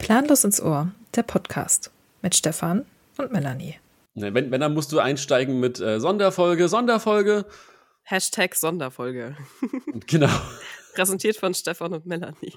Planlos ins Ohr, der Podcast mit Stefan und Melanie. Wenn dann musst du einsteigen mit Sonderfolge. Hashtag Sonderfolge. Genau. Präsentiert von Stefan und Melanie.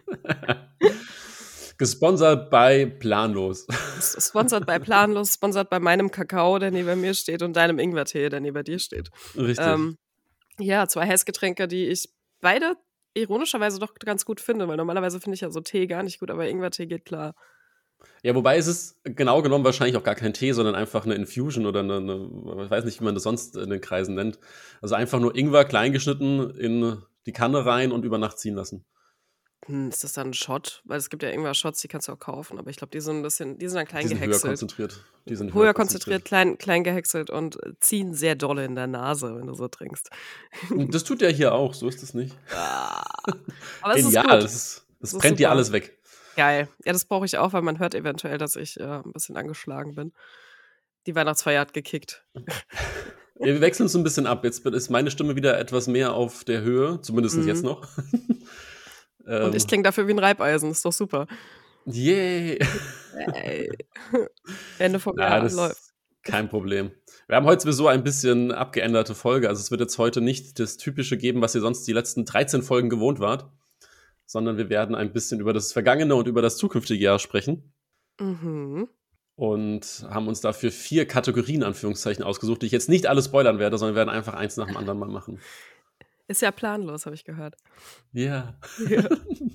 Gesponsert bei Planlos. Sponsert bei Planlos, sponsert bei meinem Kakao, der neben mir steht, und deinem Ingwertee, der neben dir steht. Richtig. Ja, 2 Heißgetränke, die ich beide ironischerweise doch ganz gut finde, weil normalerweise finde ich ja so Tee gar nicht gut, aber Ingwertee geht klar. Ja, wobei es ist genau genommen wahrscheinlich auch gar kein Tee, sondern einfach eine Infusion oder ich weiß nicht, wie man das sonst in den Kreisen nennt. Also einfach nur Ingwer kleingeschnitten in die Kanne rein und über Nacht ziehen lassen. Ist das dann ein Shot? Weil es gibt ja Ingwer-Shots, die kannst du auch kaufen, aber ich glaube, die sind dann klein Die sind höher gehäckselt. konzentriert. Die sind Höher konzentriert, klein gehäckselt und ziehen sehr dolle in der Nase, wenn du so trinkst. Und das tut ja hier auch, so ist es nicht. Aber es Genial, ist gut. das ist brennt dir super. alles weg. Geil. Ja, das brauche ich auch, weil man hört eventuell, dass ich ein bisschen angeschlagen bin. Die Weihnachtsfeier hat gekickt. Ja, wir wechseln uns ein bisschen ab. Jetzt ist meine Stimme wieder etwas mehr auf der Höhe, zumindest jetzt noch. Und ich klinge dafür wie ein Reibeisen, ist doch super. Yay! Hey. Ende vom Ja, Jahr das läuft. ist kein Problem. Wir haben heute sowieso ein bisschen abgeänderte Folge. Also es wird jetzt heute nicht das Typische geben, was ihr sonst die letzten 13 Folgen gewohnt wart, sondern wir werden ein bisschen über das vergangene und über das zukünftige Jahr sprechen. Mhm. Und haben uns dafür 4 Kategorien, Anführungszeichen, ausgesucht, die ich jetzt nicht alle spoilern werde, sondern wir werden einfach eins nach dem anderen mal machen. Ist ja planlos, habe ich gehört. Ja. Ja.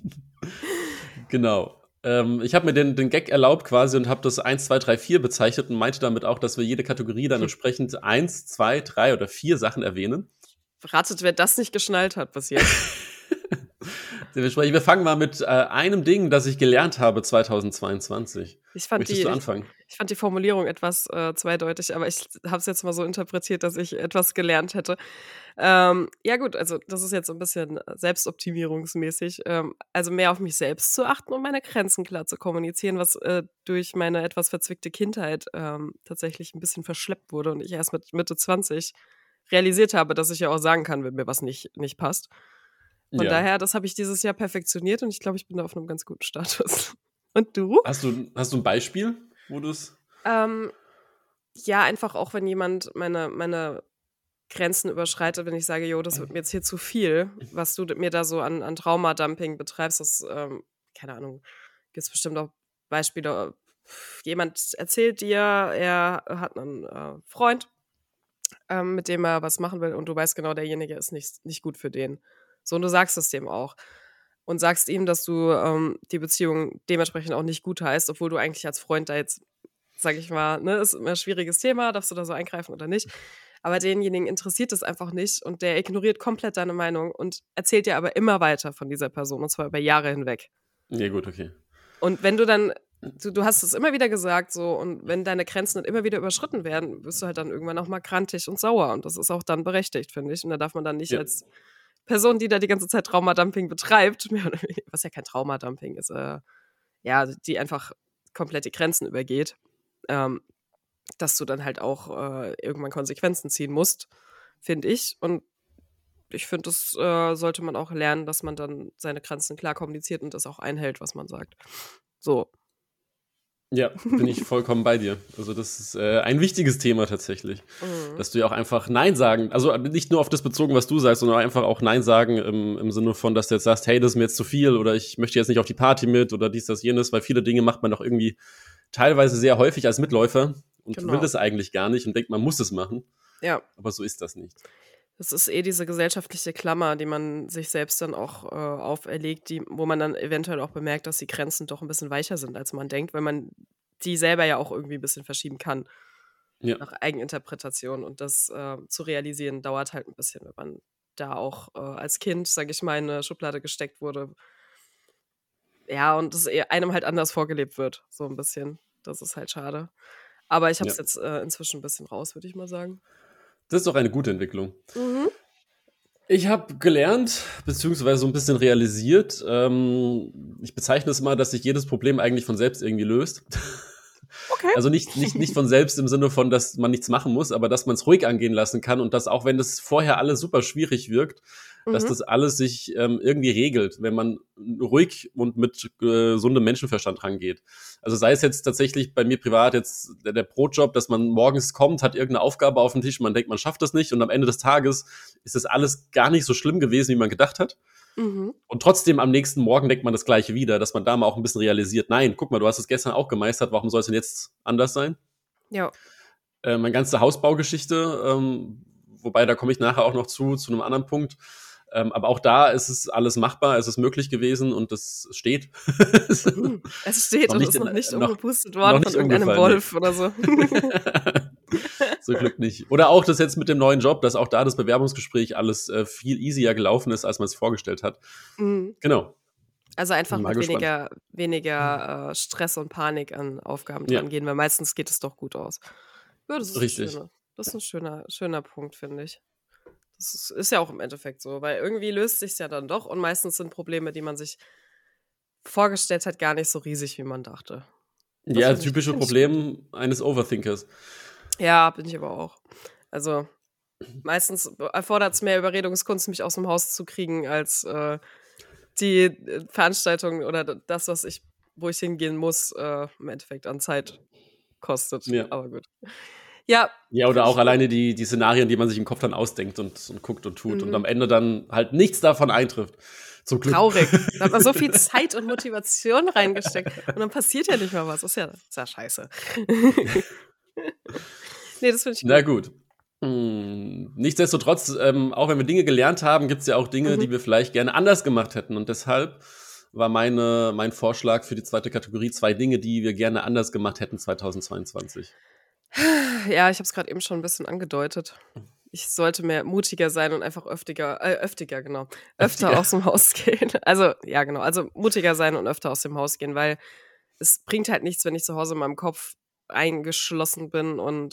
Genau. Ich habe mir den Gag erlaubt quasi und habe das 1, 2, 3, 4 bezeichnet und meinte damit auch, dass wir jede Kategorie dann entsprechend 1, 2, 3 oder 4 Sachen erwähnen. Ratet, wer das nicht geschnallt hat bis jetzt. Wir fangen mal mit einem Ding, das ich gelernt habe 2022. Möchtest du anfangen? Ich fand die Formulierung etwas zweideutig, aber ich habe es jetzt mal so interpretiert, dass ich etwas gelernt hätte. Ja gut, also das ist jetzt so ein bisschen selbstoptimierungsmäßig. Also mehr auf mich selbst zu achten und meine Grenzen klar zu kommunizieren, was durch meine etwas verzwickte Kindheit tatsächlich ein bisschen verschleppt wurde und ich erst mit Mitte 20 realisiert habe, dass ich ja auch sagen kann, wenn mir was nicht passt. Von daher, das habe ich dieses Jahr perfektioniert und ich glaube, ich bin da auf einem ganz guten Status. Und du? Hast du ein Beispiel, wo du es... Ja, einfach auch, wenn jemand meine Grenzen überschreitet, wenn ich sage, jo, das wird mir jetzt hier zu viel, was du mir da so an Traumadumping betreibst, das, keine Ahnung, gibt es bestimmt auch Beispiele. Jemand erzählt dir, er hat einen Freund, mit dem er was machen will und du weißt genau, derjenige ist nicht gut für den. So, und du sagst es dem auch. Und sagst ihm, dass du die Beziehung dementsprechend auch nicht gut heißt, obwohl du eigentlich als Freund da jetzt, sag ich mal, ne, ist immer ein schwieriges Thema, darfst du da so eingreifen oder nicht. Aber denjenigen interessiert es einfach nicht und der ignoriert komplett deine Meinung und erzählt dir aber immer weiter von dieser Person und zwar über Jahre hinweg. Ja, gut, okay. Und wenn du dann, du hast es immer wieder gesagt so und wenn deine Grenzen dann immer wieder überschritten werden, wirst du halt dann irgendwann auch mal grantig und sauer und das ist auch dann berechtigt, finde ich. Und da darf man dann nicht als Person, die da die ganze Zeit Traumadumping betreibt, was ja kein Traumadumping ist, ja, die einfach komplett die Grenzen übergeht, dass du dann halt auch irgendwann Konsequenzen ziehen musst, finde ich. Und ich finde, das sollte man auch lernen, dass man dann seine Grenzen klar kommuniziert und das auch einhält, was man sagt. So. Ja, bin ich vollkommen bei dir. Also das ist ein wichtiges Thema tatsächlich. Dass du ja auch einfach Nein sagen, also nicht nur auf das bezogen, was du sagst, sondern einfach auch Nein sagen im Sinne von, dass du jetzt sagst, hey, das ist mir jetzt zu viel oder ich möchte jetzt nicht auf die Party mit oder dies, das, jenes, weil viele Dinge macht man doch irgendwie teilweise sehr häufig als Mitläufer und will das eigentlich gar nicht und denkt, man muss es machen. Ja. Aber so ist das nicht. Das ist diese gesellschaftliche Klammer, die man sich selbst dann auch auferlegt, wo man dann eventuell auch bemerkt, dass die Grenzen doch ein bisschen weicher sind, als man denkt, weil man die selber ja auch irgendwie ein bisschen verschieben kann. Ja. Nach Eigeninterpretation. Und das zu realisieren, dauert halt ein bisschen, wenn man da auch als Kind, sage ich mal, in eine Schublade gesteckt wurde. Ja, und es einem halt anders vorgelebt wird, so ein bisschen. Das ist halt schade. Aber ich habe es jetzt inzwischen ein bisschen raus, würde ich mal sagen. Das ist doch eine gute Entwicklung. Ich habe gelernt, beziehungsweise so ein bisschen realisiert, ich bezeichne es mal, dass sich jedes Problem eigentlich von selbst irgendwie löst. Okay. Also nicht von selbst im Sinne von, dass man nichts machen muss, aber dass man es ruhig angehen lassen kann und dass auch wenn das vorher alles super schwierig wirkt, dass das alles sich irgendwie regelt, wenn man ruhig und mit gesundem Menschenverstand rangeht. Also sei es jetzt tatsächlich bei mir privat jetzt der Brotjob, dass man morgens kommt, hat irgendeine Aufgabe auf dem Tisch, man denkt, man schafft das nicht und am Ende des Tages ist das alles gar nicht so schlimm gewesen, wie man gedacht hat. Und trotzdem am nächsten Morgen denkt man das Gleiche wieder, dass man da mal auch ein bisschen realisiert, nein, guck mal, du hast es gestern auch gemeistert, warum soll es denn jetzt anders sein? Ja. Meine ganze Hausbaugeschichte, wobei da komme ich nachher auch noch zu einem anderen Punkt. Aber auch da ist es alles machbar, es ist möglich gewesen und es steht. Es steht und ist noch nicht umgepustet worden von irgendeinem Wolf oder so. Zum Glück nicht. Oder auch das jetzt mit dem neuen Job, dass auch da das Bewerbungsgespräch alles viel easier gelaufen ist, als man es vorgestellt hat. Genau. Also einfach mit weniger Stress und Panik an Aufgaben dran gehen, weil meistens geht es doch gut aus. Ja, das ist richtig. Das ist ein schöner Punkt, finde ich. Das ist ja auch im Endeffekt so, weil irgendwie löst sich ja dann doch und meistens sind Probleme, die man sich vorgestellt hat, gar nicht so riesig, wie man dachte. Ja, das typische Problem eines Overthinkers. Ja, bin ich aber auch. Also meistens erfordert es mehr Überredungskunst, mich aus dem Haus zu kriegen, als die Veranstaltung oder das, wo ich hingehen muss, im Endeffekt an Zeit kostet. Ja. Aber gut. Ja, oder auch alleine die Szenarien, die man sich im Kopf dann ausdenkt und guckt und tut und am Ende dann halt nichts davon eintrifft. Zum Glück. Traurig. Da hat man so viel Zeit und Motivation reingesteckt und dann passiert ja nicht mal was. Das ist ja scheiße. Nee, das finde ich gut. Na gut. Nichtsdestotrotz, auch wenn wir Dinge gelernt haben, gibt es ja auch Dinge, die wir vielleicht gerne anders gemacht hätten. Und deshalb war mein Vorschlag für die zweite Kategorie 2 Dinge, die wir gerne anders gemacht hätten 2022. Ja, ich habe es gerade eben schon ein bisschen angedeutet. Ich sollte mehr mutiger sein und einfach öfter aus dem Haus gehen. Also, ja, genau. Also mutiger sein und öfter aus dem Haus gehen, weil es bringt halt nichts, wenn ich zu Hause in meinem Kopf eingeschlossen bin und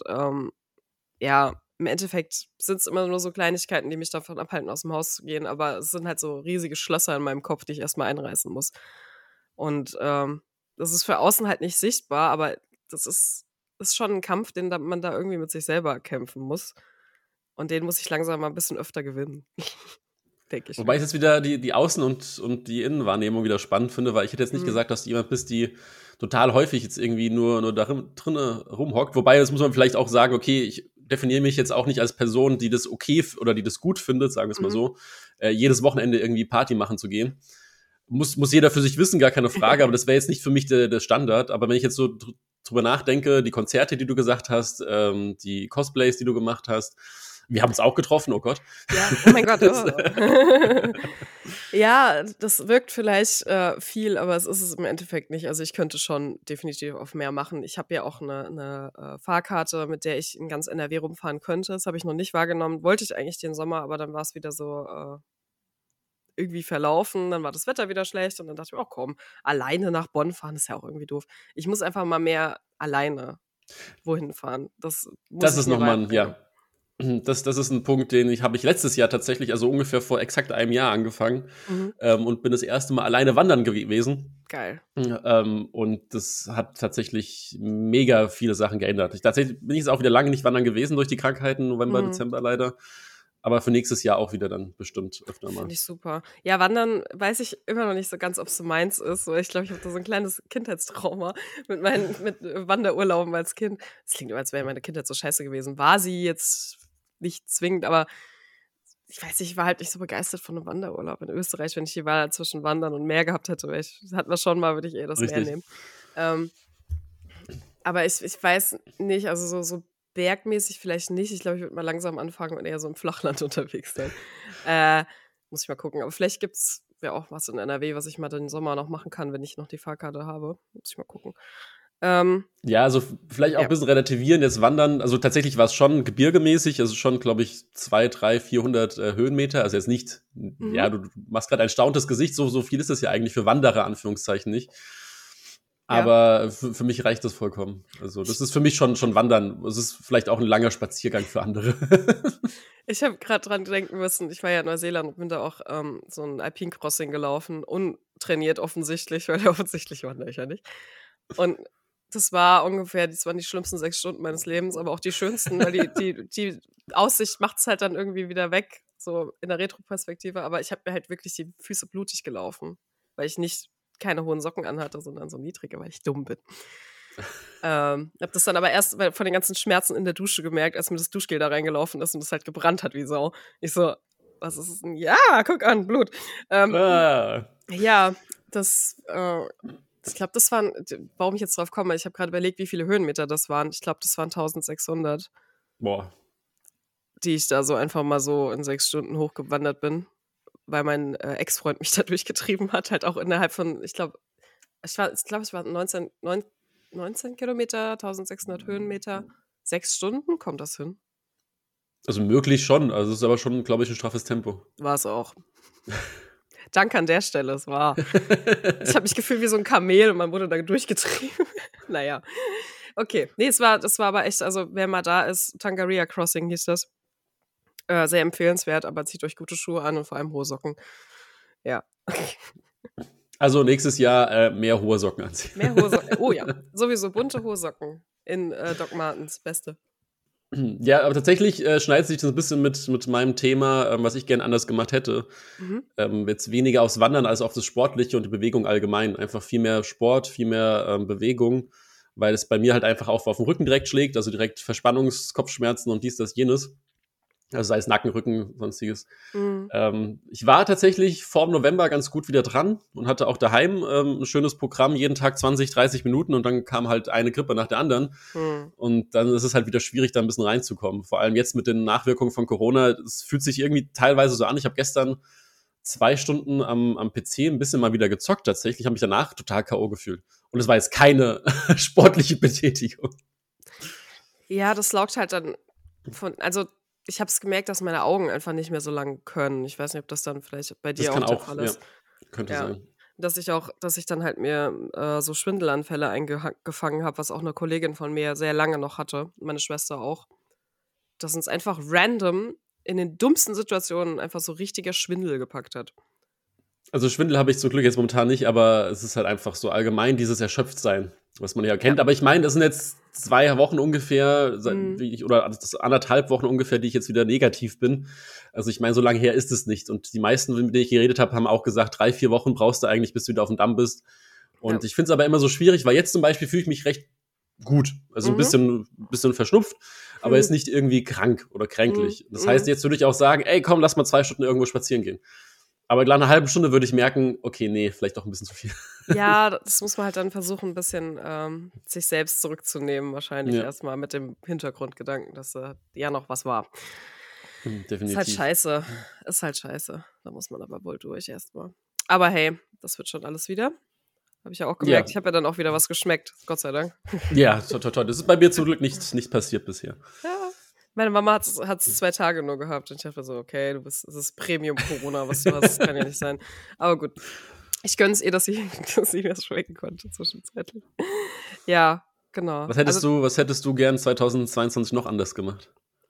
im Endeffekt sind es immer nur so Kleinigkeiten, die mich davon abhalten, aus dem Haus zu gehen, aber es sind halt so riesige Schlösser in meinem Kopf, die ich erstmal einreißen muss. Und das ist für außen halt nicht sichtbar, aber das ist schon ein Kampf, den man da irgendwie mit sich selber kämpfen muss. Und den muss ich langsam mal ein bisschen öfter gewinnen. Denke ich. Wobei ich jetzt wieder die Außen- und die Innenwahrnehmung wieder spannend finde, weil ich hätte jetzt nicht gesagt, dass du jemand bist, die total häufig jetzt irgendwie nur da drinnen rumhockt. Wobei, das muss man vielleicht auch sagen, okay, ich definiere mich jetzt auch nicht als Person, die das okay oder die das gut findet, sagen wir es mal so, jedes Wochenende irgendwie Party machen zu gehen. Muss jeder für sich wissen, gar keine Frage, aber das wäre jetzt nicht für mich der Standard. Aber wenn ich jetzt so drüber nachdenke, die Konzerte, die du gesagt hast, die Cosplays, die du gemacht hast, wir haben uns auch getroffen, oh Gott. Ja, oh mein Gott. Oh. Ja, das wirkt vielleicht viel, aber es ist es im Endeffekt nicht. Also ich könnte schon definitiv auf mehr machen. Ich habe ja auch eine Fahrkarte, mit der ich in ganz NRW rumfahren könnte. Das habe ich noch nicht wahrgenommen. Wollte ich eigentlich den Sommer, aber dann war es wieder so irgendwie verlaufen. Dann war das Wetter wieder schlecht und dann dachte ich, oh komm, alleine nach Bonn fahren ist ja auch irgendwie doof. Ich muss einfach mal mehr alleine wohin fahren. Das ist nochmal, ja. Das ist ein Punkt, habe ich letztes Jahr tatsächlich, also ungefähr vor exakt einem Jahr angefangen und bin das erste Mal alleine wandern gewesen. Geil. Und das hat tatsächlich mega viele Sachen geändert. Tatsächlich bin ich jetzt auch wieder lange nicht wandern gewesen durch die Krankheiten, November, Dezember leider. Aber für nächstes Jahr auch wieder dann bestimmt öfter mal. Finde ich super. Ja, Wandern weiß ich immer noch nicht so ganz, ob es so meins ist. Ich glaube, ich habe da so ein kleines Kindheitstrauma mit Wanderurlauben als Kind. Das klingt immer, als wäre meine Kindheit so scheiße gewesen. War sie jetzt nicht zwingend, aber ich weiß nicht, ich war halt nicht so begeistert von einem Wanderurlaub in Österreich. Wenn ich die Wahl zwischen Wandern und Meer gehabt hätte, hatten wir schon mal, würde ich eher das Meer nehmen. Aber ich weiß nicht, also so bergmäßig vielleicht nicht. Ich glaube, ich würde mal langsam anfangen und eher so im Flachland unterwegs sein. Muss ich mal gucken. Aber vielleicht gibt es ja auch was in NRW, was ich mal den Sommer noch machen kann, wenn ich noch die Fahrkarte habe. Muss ich mal gucken. Ja, also vielleicht auch ein bisschen relativieren, jetzt wandern, also tatsächlich war es schon gebirgemäßig, also schon, glaube ich, 200, 300, 400 Höhenmeter, also jetzt nicht, ja, du machst gerade ein stauntes Gesicht, so viel ist es ja eigentlich für Wanderer, Anführungszeichen nicht. Aber für mich reicht das vollkommen. Also das ist für mich schon Wandern. Es ist vielleicht auch ein langer Spaziergang für andere. Ich habe gerade dran denken müssen, ich war ja in Neuseeland und bin da auch so ein Alpine Crossing gelaufen, untrainiert offensichtlich, weil offensichtlich wandere ich ja nicht. Und das waren die schlimmsten 6 Stunden meines Lebens, aber auch die schönsten, weil die Aussicht macht es halt dann irgendwie wieder weg. so in der Retroperspektive, aber ich habe mir halt wirklich die Füße blutig gelaufen, weil ich keine hohen Socken anhatte, sondern so niedrige, weil ich dumm bin. Hab das dann aber erst von den ganzen Schmerzen in der Dusche gemerkt, als mir das Duschgel da reingelaufen ist und das halt gebrannt hat wie Sau. Ich so, was ist es denn? Ja, guck an, Blut. Ja, ich glaube, das waren, warum ich jetzt drauf komme, ich habe gerade überlegt, wie viele Höhenmeter das waren. Ich glaube, das waren 1600. Boah. Die ich da so einfach mal so in 6 Stunden hochgewandert bin, weil mein Ex-Freund mich da durchgetrieben hat, halt auch innerhalb von, ich glaube, es waren 19 Kilometer, 1600 Höhenmeter, 6 Stunden, kommt das hin? Also möglich schon, also es ist aber schon, glaube ich, ein straffes Tempo. War es auch. Danke an der Stelle, ich habe mich gefühlt wie so ein Kamel und man wurde da durchgetrieben. Naja, okay. Nee, das war aber echt, also wer mal da ist, Tangaria Crossing hieß das. Sehr empfehlenswert, aber zieht euch gute Schuhe an und vor allem hohe Socken. Ja. Also nächstes Jahr mehr hohe Socken anziehen. Mehr hohe Socken. Oh ja, sowieso bunte hohe Socken in Doc Martens, beste. Ja, aber tatsächlich schneidet sich das ein bisschen mit meinem Thema, was ich gern anders gemacht hätte. Jetzt weniger aufs Wandern als auf das Sportliche und die Bewegung allgemein. Einfach viel mehr Sport, viel mehr Bewegung, weil es bei mir halt einfach auch auf den Rücken direkt schlägt, also direkt Verspannungskopfschmerzen und dies, das, jenes. Also sei es Nacken, Rücken, sonstiges. Ich war tatsächlich vor dem November ganz gut wieder dran und hatte auch daheim ein schönes Programm, jeden Tag 20, 30 Minuten und dann kam halt eine Grippe nach der anderen. Und dann ist es halt wieder schwierig, da ein bisschen reinzukommen. Vor allem jetzt mit den Nachwirkungen von Corona, es fühlt sich irgendwie teilweise so an. Ich habe gestern 2 Stunden am PC ein bisschen mal wieder gezockt tatsächlich, habe mich danach total K.O. gefühlt. Und es war jetzt keine sportliche Betätigung. Ja, das laugt halt dann also ich habe es gemerkt, dass meine Augen einfach nicht mehr so lang können. Ich weiß nicht, ob das dann vielleicht bei dir Das kann auch der auch, Fall ja, ist. könnte Ja. sein. Dass ich dann halt mir so Schwindelanfälle eingefangen habe, was auch eine Kollegin von mir sehr lange noch hatte, meine Schwester auch. Dass uns einfach random in den dummsten Situationen einfach so richtiger Schwindel gepackt hat. Also Schwindel habe ich zum Glück jetzt momentan nicht, aber es ist halt einfach so allgemein dieses Erschöpftsein, was man ja kennt. Ja. Aber ich meine, das sind jetzt 2 Wochen ungefähr, oder das 1,5 Wochen ungefähr, die ich jetzt wieder negativ bin. Also ich meine, so lange her ist es nicht. Und die meisten, mit denen ich geredet habe, haben auch gesagt, 3, 4 Wochen brauchst du eigentlich, bis du wieder auf dem Damm bist. Und ich finde es aber immer so schwierig, weil jetzt zum Beispiel fühle ich mich recht gut. Also ein bisschen verschnupft, aber jetzt nicht irgendwie krank oder kränklich. Das heißt, jetzt würde ich auch sagen, ey, komm, lass mal 2 Stunden irgendwo spazieren gehen. Aber nach einer halben Stunde würde ich merken, okay, nee, vielleicht doch ein bisschen zu viel. Ja, das muss man halt dann versuchen, ein bisschen sich selbst zurückzunehmen, wahrscheinlich erstmal mit dem Hintergrundgedanken, dass ja noch was war. Definitiv. Ist halt scheiße. Da muss man aber wohl durch erstmal. Aber hey, das wird schon alles wieder. Habe ich ja auch gemerkt. Ja. Ich habe ja dann auch wieder was geschmeckt, Gott sei Dank. Ja, toll. Das ist bei mir zum Glück nicht passiert bisher. Ja. Meine Mama hat es 2 Tage nur gehabt und ich dachte so, okay, es ist Premium-Corona, was du hast, das kann ja nicht sein. Aber gut, ich gönn's ihr, dass sie das schmecken konnte zwischenzeitlich. Ja, genau. Was hättest du gern 2022 noch anders gemacht?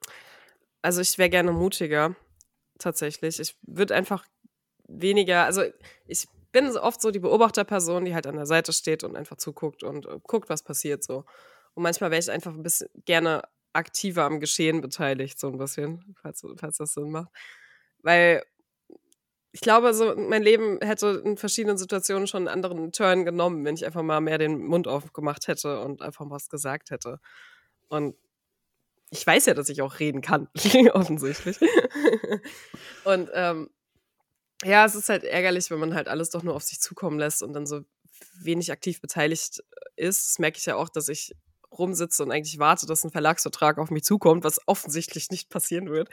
Also ich wäre gerne mutiger, tatsächlich. Ich würde einfach weniger, also ich bin oft so die Beobachterperson, die halt an der Seite steht und einfach zuguckt und guckt, was passiert so. Und manchmal wäre ich einfach ein bisschen gerne aktiver am Geschehen beteiligt, so ein bisschen, falls das Sinn macht. Weil ich glaube, so mein Leben hätte in verschiedenen Situationen schon einen anderen Turn genommen, wenn ich einfach mal mehr den Mund aufgemacht hätte und einfach was gesagt hätte. Und ich weiß ja, dass ich auch reden kann, offensichtlich. Und ja, es ist halt ärgerlich, wenn man halt alles doch nur auf sich zukommen lässt und dann so wenig aktiv beteiligt ist. Das merke ich ja auch, dass ich rumsitze und eigentlich warte, dass ein Verlagsvertrag auf mich zukommt, was offensichtlich nicht passieren wird.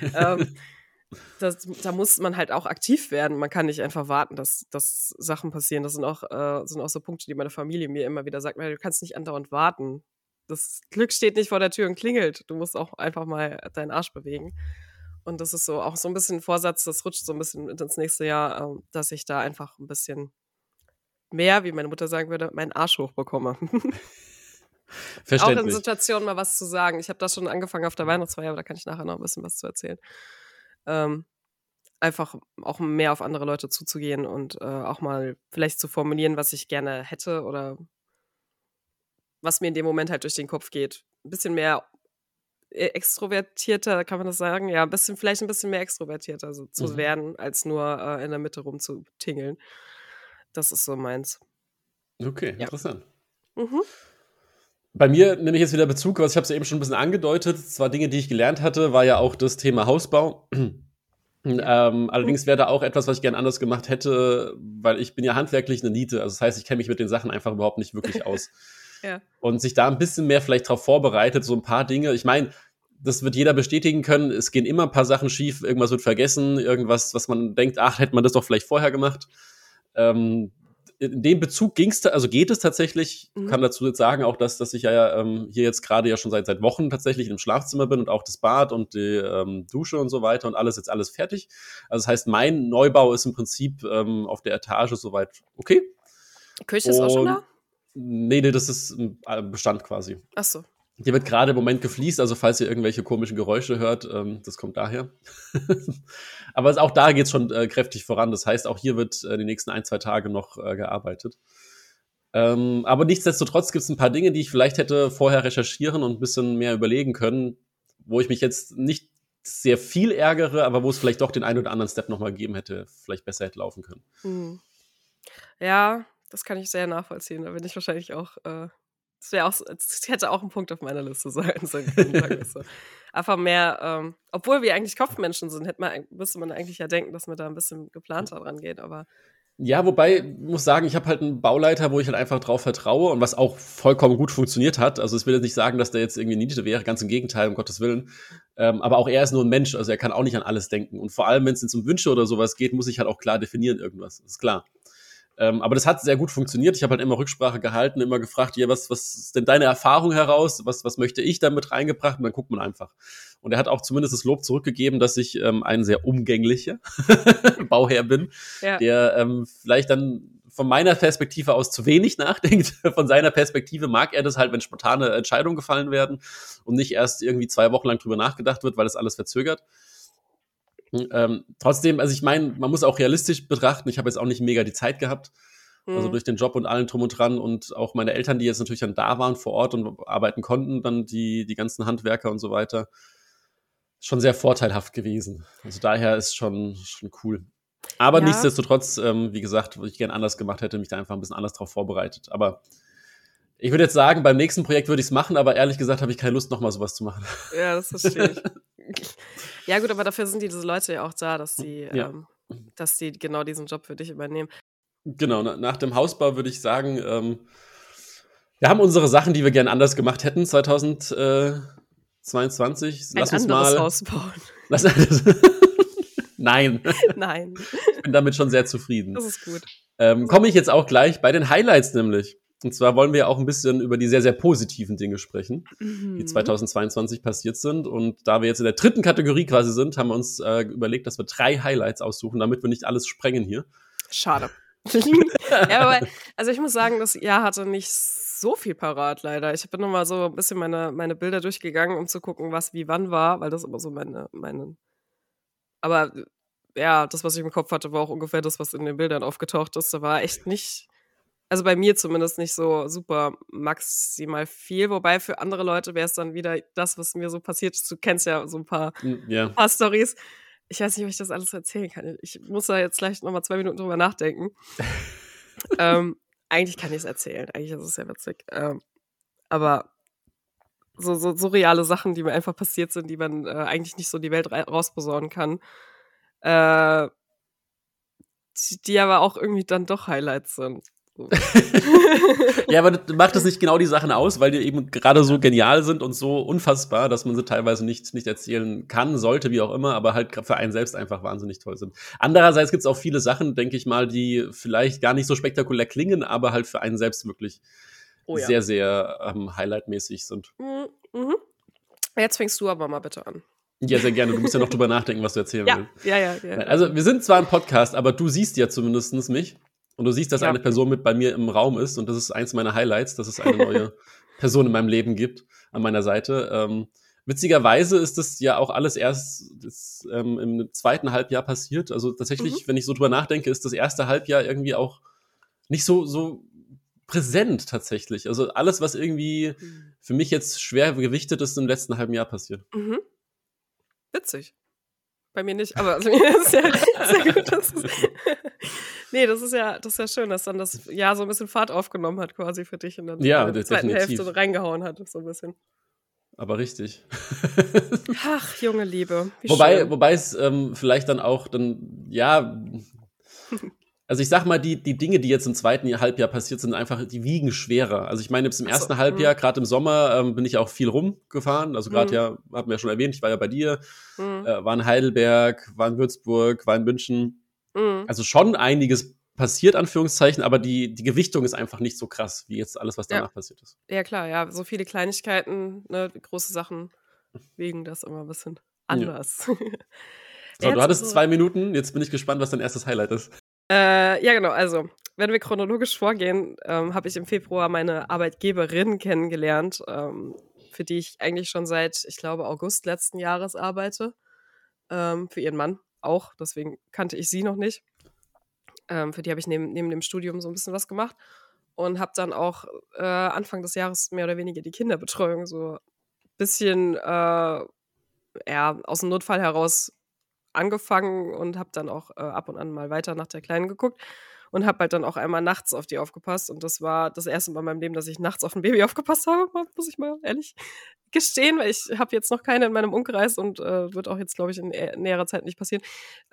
Da muss man halt auch aktiv werden. Man kann nicht einfach warten, dass Sachen passieren. Das sind auch so Punkte, die meine Familie mir immer wieder sagt, du kannst nicht andauernd warten. Das Glück steht nicht vor der Tür und klingelt. Du musst auch einfach mal deinen Arsch bewegen. Und das ist so auch so ein bisschen ein Vorsatz, das rutscht so ein bisschen ins nächste Jahr, dass ich da einfach ein bisschen mehr, wie meine Mutter sagen würde, meinen Arsch hochbekomme. Auch in Situationen mal was zu sagen. Ich habe das schon angefangen auf der Weihnachtsfeier, aber da kann ich nachher noch ein bisschen was zu erzählen. Einfach auch mehr auf andere Leute zuzugehen und auch mal vielleicht zu formulieren, was ich gerne hätte oder was mir in dem Moment halt durch den Kopf geht. Ein bisschen mehr extrovertierter, kann man das sagen? Ja, vielleicht ein bisschen mehr extrovertierter zu werden, als nur in der Mitte rumzutingeln. Das ist so meins. Okay, Ja. interessant. Mhm. Bei mir nehme ich jetzt wieder Bezug, was ich habe es eben schon ein bisschen angedeutet. Zwar Dinge, die ich gelernt hatte, war ja auch das Thema Hausbau. Allerdings wäre da auch etwas, was ich gerne anders gemacht hätte, weil ich bin ja handwerklich eine Niete. Also das heißt, ich kenne mich mit den Sachen einfach überhaupt nicht wirklich aus. Ja. Und sich da ein bisschen mehr vielleicht drauf vorbereitet, so ein paar Dinge. Ich meine, das wird jeder bestätigen können. Es gehen immer ein paar Sachen schief, irgendwas wird vergessen, irgendwas, was man denkt, ach, hätte man das doch vielleicht vorher gemacht. In dem Bezug geht es tatsächlich. Ich kann dazu jetzt sagen, auch dass ich ja hier jetzt gerade ja schon seit Wochen tatsächlich im Schlafzimmer bin und auch das Bad und die Dusche und so weiter und alles fertig. Also das heißt, mein Neubau ist im Prinzip auf der Etage soweit okay. Küche ist auch schon da? Nee, das ist ein Bestand quasi. Ach so. Hier wird gerade im Moment gefliest, also falls ihr irgendwelche komischen Geräusche hört, das kommt daher. Aber auch da geht es schon kräftig voran. Das heißt, auch hier wird die nächsten 1-2 Tage noch gearbeitet. Aber nichtsdestotrotz gibt es ein paar Dinge, die ich vielleicht hätte vorher recherchieren und ein bisschen mehr überlegen können, wo ich mich jetzt nicht sehr viel ärgere, aber wo es vielleicht doch den einen oder anderen Step nochmal gegeben hätte, vielleicht besser hätte laufen können. Mhm. Ja, das kann ich sehr nachvollziehen. Da bin ich wahrscheinlich auch... Das hätte auch ein Punkt auf meiner Liste sein können, sagen wir so. Einfach mehr, obwohl wir eigentlich Kopfmenschen sind, müsste man eigentlich ja denken, dass wir da ein bisschen geplanter dran gehen, aber ja, wobei, ich muss sagen, ich habe halt einen Bauleiter, wo ich halt einfach drauf vertraue und was auch vollkommen gut funktioniert hat. Also ich will jetzt nicht sagen, dass der jetzt irgendwie Niete wäre, ganz im Gegenteil, um Gottes Willen. Aber auch er ist nur ein Mensch, also er kann auch nicht an alles denken. Und vor allem, wenn es jetzt um Wünsche oder sowas geht, muss ich halt auch klar definieren irgendwas, das ist klar. Aber das hat sehr gut funktioniert. Ich habe halt immer Rücksprache gehalten, immer gefragt, ja, was ist denn deine Erfahrung heraus? Was möchte ich damit reingebracht? Und dann guckt man einfach. Und er hat auch zumindest das Lob zurückgegeben, dass ich ein sehr umgänglicher Bauherr bin, ja. der vielleicht dann von meiner Perspektive aus zu wenig nachdenkt. Von seiner Perspektive mag er das halt, wenn spontane Entscheidungen gefallen werden und nicht erst irgendwie 2 Wochen lang drüber nachgedacht wird, weil das alles verzögert. Trotzdem, also ich meine, man muss auch realistisch betrachten, ich habe jetzt auch nicht mega die Zeit gehabt, also durch den Job und allen drum und dran und auch meine Eltern, die jetzt natürlich dann da waren vor Ort und arbeiten konnten, dann die ganzen Handwerker und so weiter, schon sehr vorteilhaft gewesen. Also daher ist schon cool. Aber Ja. Nichtsdestotrotz, wie gesagt, was ich gerne anders gemacht hätte, mich da einfach ein bisschen anders drauf vorbereitet. Aber ich würde jetzt sagen, beim nächsten Projekt würde ich es machen, aber ehrlich gesagt habe ich keine Lust, nochmal sowas zu machen. Ja, das verstehe ich. Ja gut, aber dafür sind diese Leute ja auch da, dass die genau diesen Job für dich übernehmen. Genau, nach dem Hausbau würde ich sagen, wir haben unsere Sachen, die wir gerne anders gemacht hätten, 2022. Lass uns mal Haus bauen. Nein. Nein. Ich bin damit schon sehr zufrieden. Das ist gut. Komme ich jetzt auch gleich bei den Highlights nämlich. Und zwar wollen wir auch ein bisschen über die sehr, sehr positiven Dinge sprechen, die 2022 passiert sind. Und da wir jetzt in der 3. Kategorie quasi sind, haben wir uns überlegt, dass wir 3 Highlights aussuchen, damit wir nicht alles sprengen hier. Schade. Ja, aber also ich muss sagen, das Jahr hatte nicht so viel parat, leider. Ich bin nur mal so ein bisschen meine Bilder durchgegangen, um zu gucken, was wie wann war, weil das immer so meine. Aber ja, das, was ich im Kopf hatte, war auch ungefähr das, was in den Bildern aufgetaucht ist. Da war echt nicht. Also bei mir zumindest nicht so super maximal viel, wobei für andere Leute wäre es dann wieder das, was mir so passiert ist. Du kennst ja so ein paar Storys. Ich weiß nicht, ob ich das alles erzählen kann. Ich muss da jetzt vielleicht nochmal 2 Minuten drüber nachdenken. Eigentlich kann ich es erzählen. Eigentlich ist es ja witzig. Aber so reale Sachen, die mir einfach passiert sind, die man eigentlich nicht so in die Welt rausposaunen kann, die aber auch irgendwie dann doch Highlights sind. Ja, aber macht das nicht genau die Sachen aus, weil die eben gerade so genial sind und so unfassbar, dass man sie teilweise nicht erzählen kann, sollte, wie auch immer, aber halt für einen selbst einfach wahnsinnig toll sind. Andererseits gibt es auch viele Sachen, denke ich mal, die vielleicht gar nicht so spektakulär klingen, aber halt für einen selbst wirklich sehr, sehr highlightmäßig sind. Mhm. Jetzt fängst du aber mal bitte an. Ja, sehr gerne. Du musst ja noch drüber nachdenken, was du erzählen willst. Ja. Also wir sind zwar ein Podcast, aber du siehst ja zumindest mich. Und du siehst, dass eine Person mit bei mir im Raum ist. Und das ist eins meiner Highlights, dass es eine neue Person in meinem Leben gibt, an meiner Seite. Witzigerweise ist das ja auch alles erst im 2. Halbjahr passiert. Also tatsächlich, wenn ich so drüber nachdenke, ist das erste Halbjahr irgendwie auch nicht so präsent tatsächlich. Also alles, was irgendwie für mich jetzt schwer gewichtet ist, im letzten halben Jahr passiert. Mhm. Witzig. Bei mir nicht, aber mir ist sehr gut. Nee, das ist ja schön, dass dann das Jahr so ein bisschen Fahrt aufgenommen hat quasi für dich und dann in der zweiten Hälfte so reingehauen hat, so ein bisschen. Aber richtig. Ach, junge Liebe. Wobei es vielleicht dann auch also ich sag mal, die Dinge, die jetzt im zweiten Halbjahr passiert sind, einfach, die wiegen schwerer. Also ich meine, jetzt im ersten Halbjahr, gerade im Sommer, bin ich auch viel rumgefahren. Also gerade hatten wir ja schon erwähnt, ich war ja bei dir, war in Heidelberg, war in Würzburg, war in München. Also schon einiges passiert, Anführungszeichen, aber die Gewichtung ist einfach nicht so krass, wie jetzt alles, was danach passiert ist. Ja, klar, ja. So viele Kleinigkeiten, ne, große Sachen wiegen das immer ein bisschen anders. So, du hattest 2 Minuten, jetzt bin ich gespannt, was dein erstes Highlight ist. Ja, genau, also, wenn wir chronologisch vorgehen, habe ich im Februar meine Arbeitgeberin kennengelernt, für die ich eigentlich schon seit, ich glaube, August letzten Jahres arbeite. Für ihren Mann auch, deswegen kannte ich sie noch nicht. Für die habe ich neben dem Studium so ein bisschen was gemacht und habe dann auch Anfang des Jahres mehr oder weniger die Kinderbetreuung so ein bisschen aus dem Notfall heraus angefangen und habe dann auch ab und an mal weiter nach der Kleinen geguckt und habe halt dann auch einmal nachts auf die aufgepasst und das war das erste Mal in meinem Leben, dass ich nachts auf ein Baby aufgepasst habe, muss ich mal ehrlich gestehen, weil ich habe jetzt noch keine in meinem Umkreis und wird auch jetzt, glaube ich, in näherer Zeit nicht passieren.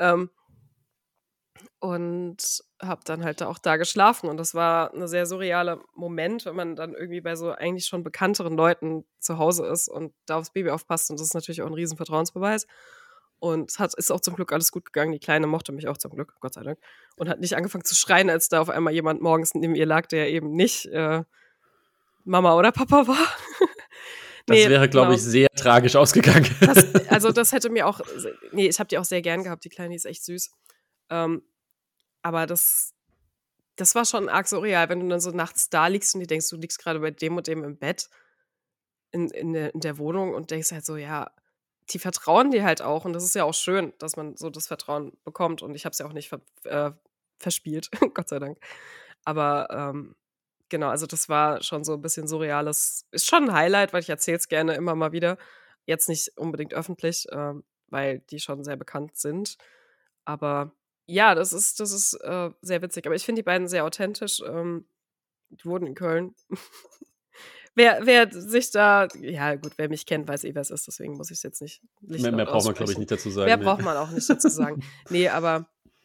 Und habe dann halt auch da geschlafen und das war ein sehr surrealer Moment, wenn man dann irgendwie bei so eigentlich schon bekannteren Leuten zu Hause ist und da aufs Baby aufpasst und das ist natürlich auch ein riesen Vertrauensbeweis. Und es ist auch zum Glück alles gut gegangen. Die Kleine mochte mich auch zum Glück, Gott sei Dank. Und hat nicht angefangen zu schreien, als da auf einmal jemand morgens neben ihr lag, der eben nicht Mama oder Papa war. Das wäre, glaube ich, sehr tragisch ausgegangen. Das hätte mir auch, ich habe die auch sehr gern gehabt, die Kleine, die ist echt süß. Aber das war schon arg surreal, wenn du dann so nachts da liegst und du denkst, du liegst gerade bei dem und dem im Bett in der Wohnung und denkst halt so, ja, die vertrauen dir halt auch und das ist ja auch schön, dass man so das Vertrauen bekommt und ich habe es ja auch nicht verspielt, Gott sei Dank. Aber genau, also das war schon so ein bisschen surreales, ist schon ein Highlight, weil ich erzähle es gerne immer mal wieder. Jetzt nicht unbedingt öffentlich, weil die schon sehr bekannt sind. Aber ja, das ist sehr witzig. Aber ich finde die beiden sehr authentisch. Die wohnen in Köln. Wer sich da, ja gut, wer mich kennt, weiß wer es ist, deswegen muss ich es jetzt nicht mehr braucht man, glaube ich, nicht dazu sagen. Mehr braucht man auch nicht dazu sagen. Nee, aber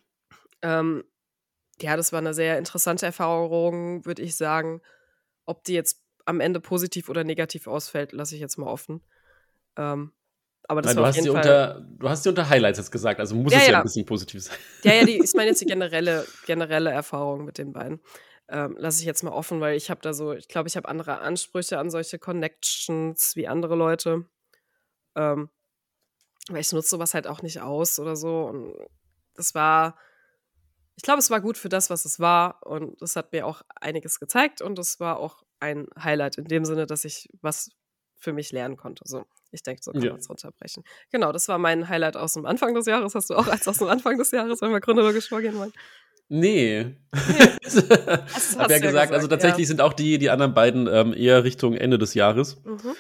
ja, das war eine sehr interessante Erfahrung, würde ich sagen. Ob die jetzt am Ende positiv oder negativ ausfällt, lasse ich jetzt mal offen. Aber das war auf jeden Fall. Du hast die unter Highlights jetzt gesagt, also muss es ja ein bisschen positiv sein. Ja, ich meine jetzt die generelle Erfahrung mit den beiden. Lasse ich jetzt mal offen, weil ich glaube, ich habe andere Ansprüche an solche Connections wie andere Leute. Weil ich nutze sowas halt auch nicht aus oder so. Und ich glaube, es war gut für das, was es war. Und es hat mir auch einiges gezeigt. Und es war auch ein Highlight in dem Sinne, dass ich was für mich lernen konnte. So, ich denke, so kann man es runterbrechen. Genau, das war mein Highlight aus dem Anfang des Jahres. Hast du auch eins aus dem Anfang des Jahres, wenn wir chronologisch vorgehen wollen? Nee. Hab ja gesagt, also tatsächlich sind auch die anderen beiden eher Richtung Ende des Jahres.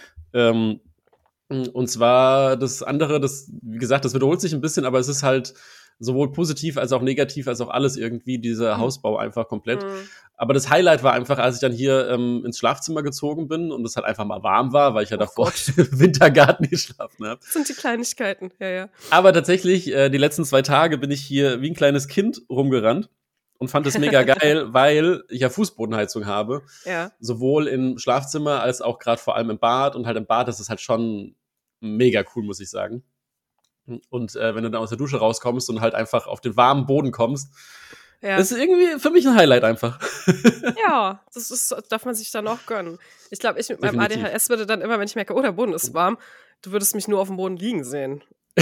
Und zwar das andere, wie gesagt, das wiederholt sich ein bisschen, aber es ist halt sowohl positiv als auch negativ, als auch alles irgendwie, dieser Hausbau einfach komplett. Aber das Highlight war einfach, als ich dann hier ins Schlafzimmer gezogen bin und es halt einfach mal warm war, weil ich ja davor im Wintergarten geschlafen habe. Das sind die Kleinigkeiten, ja. Aber tatsächlich, die letzten 2 Tage bin ich hier wie ein kleines Kind rumgerannt und fand es mega geil, weil ich ja Fußbodenheizung habe. Ja. Sowohl im Schlafzimmer als auch gerade vor allem im Bad. Und halt im Bad ist es halt schon mega cool, muss ich sagen. Und wenn du dann aus der Dusche rauskommst und halt einfach auf den warmen Boden kommst, das ist irgendwie für mich ein Highlight einfach. Ja, darf man sich dann auch gönnen. Ich glaube, ich mit meinem ADHS würde dann immer, wenn ich merke, oh, der Boden ist warm, du würdest mich nur auf dem Boden liegen sehen.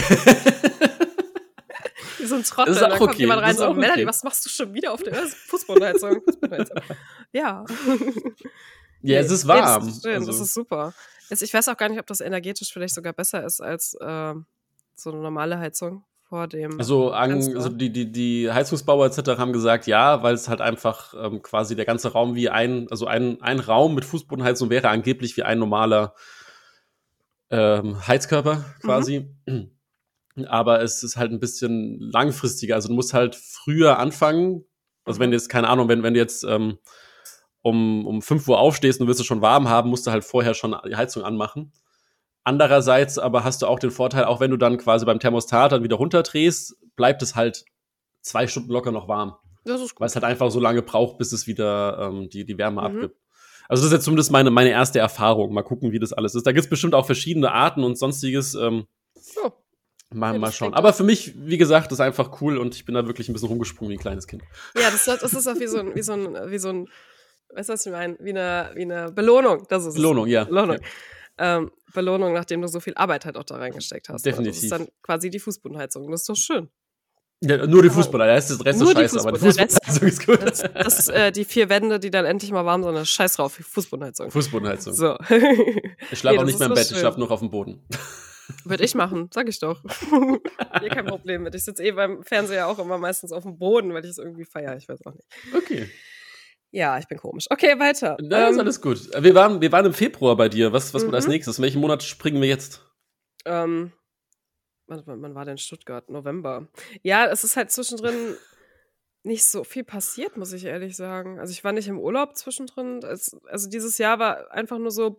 Wie so ein Trottel. Dann kommt jemand rein so, Melanie, was machst du schon wieder auf der Fußbodenheizung? Ja. Ja, es ist warm. Das ist schön, das ist super. Ich weiß auch gar nicht, ob das energetisch vielleicht sogar besser ist als so eine normale Heizung vor dem Also Fenster. die Heizungsbauer etc. haben gesagt, ja, weil es halt einfach quasi der ganze Raum wie ein Raum mit Fußbodenheizung wäre angeblich wie ein normaler Heizkörper quasi. Aber es ist halt ein bisschen langfristiger. Also du musst halt früher anfangen. Also wenn du jetzt, keine Ahnung, wenn du jetzt um 5 Uhr aufstehst und du willst es schon warm haben, musst du halt vorher schon die Heizung anmachen. Andererseits aber hast du auch den Vorteil, auch wenn du dann quasi beim Thermostat dann wieder runterdrehst, bleibt es halt 2 Stunden locker noch warm. Das ist Weil gut. es halt einfach so lange braucht, bis es wieder die Wärme abgibt. Also das ist jetzt zumindest meine erste Erfahrung. Mal gucken, wie das alles ist. Da gibt es bestimmt auch verschiedene Arten und sonstiges. So. Mal das schauen. klingt Aber doch- für mich, wie gesagt, ist einfach cool und ich bin da wirklich ein bisschen rumgesprungen wie ein kleines Kind. Ja, das ist auch wie so ein, weißt du, was ich meine? Wie eine Belohnung. Das ist Belohnung, ja. Belohnung. Belohnung, nachdem du so viel Arbeit halt auch da reingesteckt hast. Definitiv. Das ist dann quasi die Fußbodenheizung. Das ist doch schön. Ja, nur die Aber- Fußballer, der Rest ist Nur die scheiße, aber die Fußballer, der Fußballheizung ist gut. Die 4 Wände, die dann endlich mal warm sind, das scheiß drauf, Fußbodenheizung. Fußbodenheizung. So. Ich schlafe Nee, auch das nicht mehr im ist Bett, doch ich schön. schlafe nur auf dem Boden. Würde ich machen, sag ich doch. Hier kein Problem mit. Ich sitze beim Fernseher auch immer meistens auf dem Boden, weil ich es irgendwie feiere. Ich weiß auch nicht. Okay. Ja, ich bin komisch. Okay, weiter. Na, ist alles gut. Wir waren im Februar bei dir. Was wird als nächstes? In welchen Monat springen wir jetzt? Wann war denn Stuttgart? November. Ja, es ist halt zwischendrin nicht so viel passiert, muss ich ehrlich sagen. Also ich war nicht im Urlaub zwischendrin. Also dieses Jahr war einfach nur so.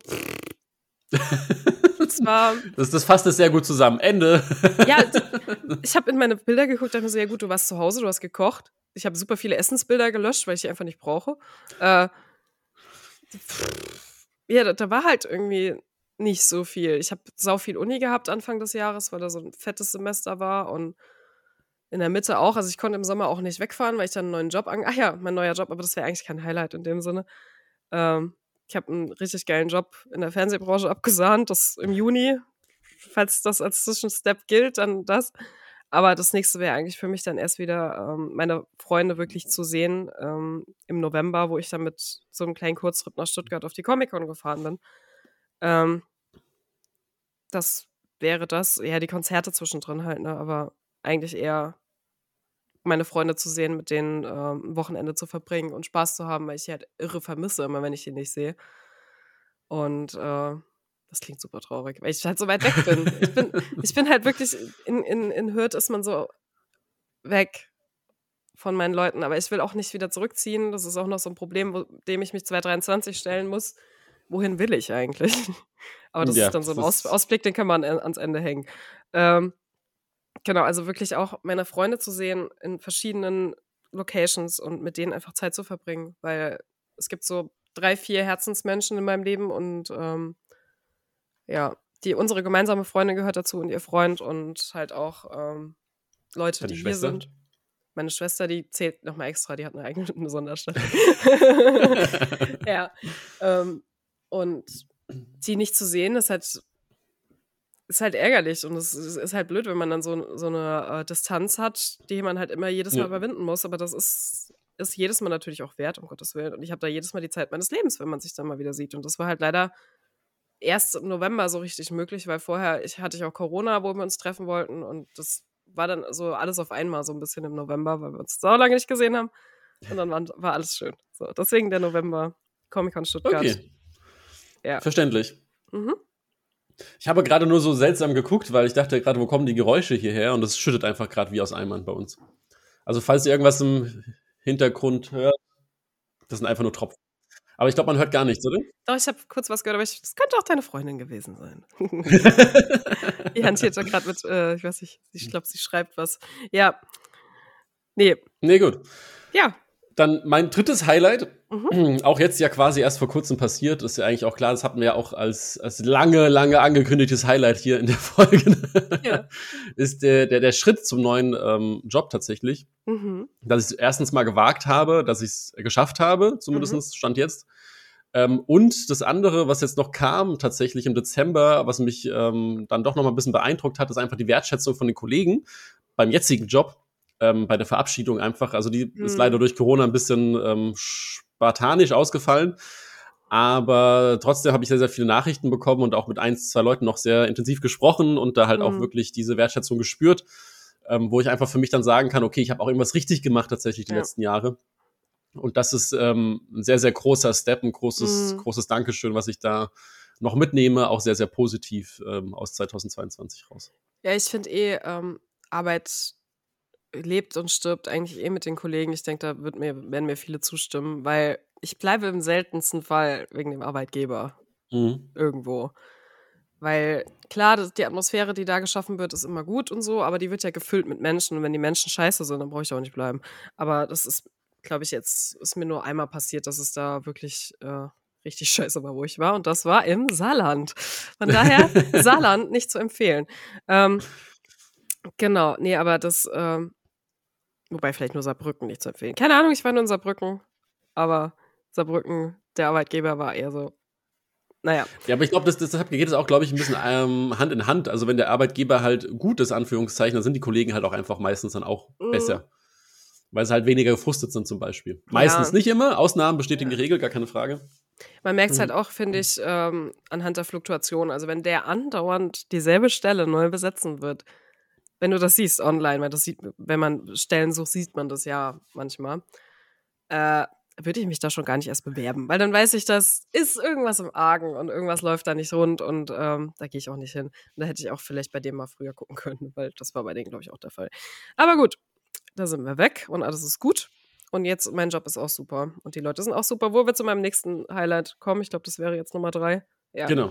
Es war. Das fasst es sehr gut zusammen. Ende. Ja, ich habe in meine Bilder geguckt, dachte mir so, ja gut, du warst zu Hause, du hast gekocht. Ich habe super viele Essensbilder gelöscht, weil ich die einfach nicht brauche. Ja, da war halt irgendwie nicht so viel. Ich habe sau viel Uni gehabt Anfang des Jahres, weil da so ein fettes Semester war und in der Mitte auch. Also ich konnte im Sommer auch nicht wegfahren, weil ich dann einen neuen Job Ach ja, mein neuer Job, aber das wäre eigentlich kein Highlight in dem Sinne. Ich habe einen richtig geilen Job in der Fernsehbranche abgesahnt, das im Juni. Falls das als Zwischenstep gilt, dann das. Aber das nächste wäre eigentlich für mich dann erst wieder meine Freunde wirklich zu sehen im November, wo ich dann mit so einem kleinen Kurztrip nach Stuttgart auf die Comic-Con gefahren bin. Das wäre das. Ja, die Konzerte zwischendrin halt, ne? Aber eigentlich eher meine Freunde zu sehen, mit denen ein Wochenende zu verbringen und Spaß zu haben, weil ich sie halt irre vermisse, immer wenn ich die nicht sehe. Und das klingt super traurig, weil ich halt so weit weg bin. Ich bin halt wirklich, in Hürth ist man so weg von meinen Leuten, aber ich will auch nicht wieder zurückziehen. Das ist auch noch so ein Problem, dem ich mich 2023 stellen muss. Wohin will ich eigentlich? Aber das Ja, ist dann so ein das ist- Ausblick, den kann man ans Ende hängen. Genau, also wirklich auch meine Freunde zu sehen in verschiedenen Locations und mit denen einfach Zeit zu verbringen, weil es gibt so 3, 4 Herzensmenschen in meinem Leben und ja, unsere gemeinsame Freundin gehört dazu und ihr Freund und halt auch Leute, Deine die Schwester? hier sind. Meine Schwester, die zählt nochmal extra, die hat eine eigene Sonderstellung. Ja. Und die nicht zu sehen, ist halt ärgerlich und es ist halt blöd, wenn man dann so eine Distanz hat, die man halt immer jedes Mal Ja. überwinden muss. Aber das ist jedes Mal natürlich auch wert, um Gottes Willen. Und ich habe da jedes Mal die Zeit meines Lebens, wenn man sich dann mal wieder sieht. Und das war halt leider erst im November so richtig möglich, weil vorher hatte ich auch Corona, wo wir uns treffen wollten. Und das war dann so alles auf einmal so ein bisschen im November, weil wir uns so lange nicht gesehen haben. Und dann war alles schön. So, deswegen der November, Comic-Con Stuttgart. Okay. Ja. Verständlich. Mhm. Ich habe gerade nur so seltsam geguckt, weil ich dachte gerade, wo kommen die Geräusche hierher? Und es schüttet einfach gerade wie aus Eimern bei uns. Also falls ihr irgendwas im Hintergrund hört, das sind einfach nur Tropfen. Aber ich glaube, man hört gar nichts, oder? Doch, ich habe kurz was gehört, aber das könnte auch deine Freundin gewesen sein. Die hantiert da gerade mit, ich weiß nicht, ich glaube, sie schreibt was. Ja. Nee. Nee, gut. Ja. Dann mein drittes Highlight, auch jetzt ja quasi erst vor kurzem passiert, ist ja eigentlich auch klar, das hatten wir ja auch als lange, lange angekündigtes Highlight hier in der Folge, Ja. ist der Schritt zum neuen Job tatsächlich. Mhm. Dass ich es erstens mal gewagt habe, dass ich es geschafft habe, zumindest Stand jetzt. Und das andere, was jetzt noch kam, tatsächlich im Dezember, was mich dann doch noch mal ein bisschen beeindruckt hat, ist einfach die Wertschätzung von den Kollegen beim jetzigen Job, bei der Verabschiedung einfach. Also die ist leider durch Corona ein bisschen spartanisch ausgefallen. Aber trotzdem habe ich sehr, sehr viele Nachrichten bekommen und auch mit 1, 2 Leuten noch sehr intensiv gesprochen und da halt auch wirklich diese Wertschätzung gespürt. wo ich einfach für mich dann sagen kann, okay, ich habe auch irgendwas richtig gemacht tatsächlich die letzten Jahre. Und das ist ein sehr, sehr großer Step, ein großes Dankeschön, was ich da noch mitnehme, auch sehr, sehr positiv aus 2022 raus. Ja, ich finde Arbeit lebt und stirbt eigentlich mit den Kollegen. Ich denke, da werden mir viele zustimmen, weil ich bleibe im seltensten Fall wegen dem Arbeitgeber irgendwo. Weil klar, die Atmosphäre, die da geschaffen wird, ist immer gut und so, aber die wird ja gefüllt mit Menschen und wenn die Menschen scheiße sind, dann brauche ich auch nicht bleiben. Aber das ist, glaube ich, ist mir nur einmal passiert, dass es da wirklich richtig scheiße war, wo ich war. Und das war im Saarland. Von daher, Saarland nicht zu empfehlen. Genau, nee, aber das, wobei vielleicht nur Saarbrücken nicht zu empfehlen. Keine Ahnung, ich war nur in Saarbrücken, aber Saarbrücken, der Arbeitgeber war eher so, naja. Ja, aber ich glaube, deshalb geht es auch, glaube ich, ein bisschen Hand in Hand. Also wenn der Arbeitgeber halt gut ist, Anführungszeichen, dann sind die Kollegen halt auch einfach meistens dann auch besser. Weil sie halt weniger gefrustet sind zum Beispiel. Meistens, nicht immer. Ausnahmen bestätigen die Regel, gar keine Frage. Man merkt es halt auch, finde ich, anhand der Fluktuation. Also wenn der andauernd dieselbe Stelle neu besetzen wird, wenn du das siehst online, weil wenn man Stellen sucht, sieht man das ja manchmal, würde ich mich da schon gar nicht erst bewerben. Weil dann weiß ich, das ist irgendwas im Argen und irgendwas läuft da nicht rund und da gehe ich auch nicht hin. Und da hätte ich auch vielleicht bei dem mal früher gucken können, weil das war bei denen, glaube ich, auch der Fall. Aber gut, da sind wir weg und alles ist gut. Und jetzt, mein Job ist auch super. Und die Leute sind auch super. Wo wir zu meinem nächsten Highlight kommen, ich glaube, das wäre jetzt Nummer 3. Ja. Genau.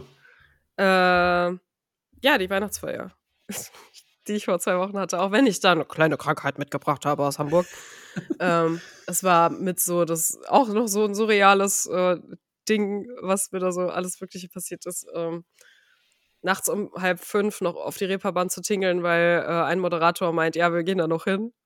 Ja, die Weihnachtsfeier, die ich vor 2 Wochen hatte, auch wenn ich da eine kleine Krankheit mitgebracht habe aus Hamburg. Es war mit so, das auch noch so ein surreales Ding, was mir da so alles Mögliche passiert ist. Nachts um 4:30 noch auf die Reeperbahn zu tingeln, weil ein Moderator meint, ja, wir gehen da noch hin.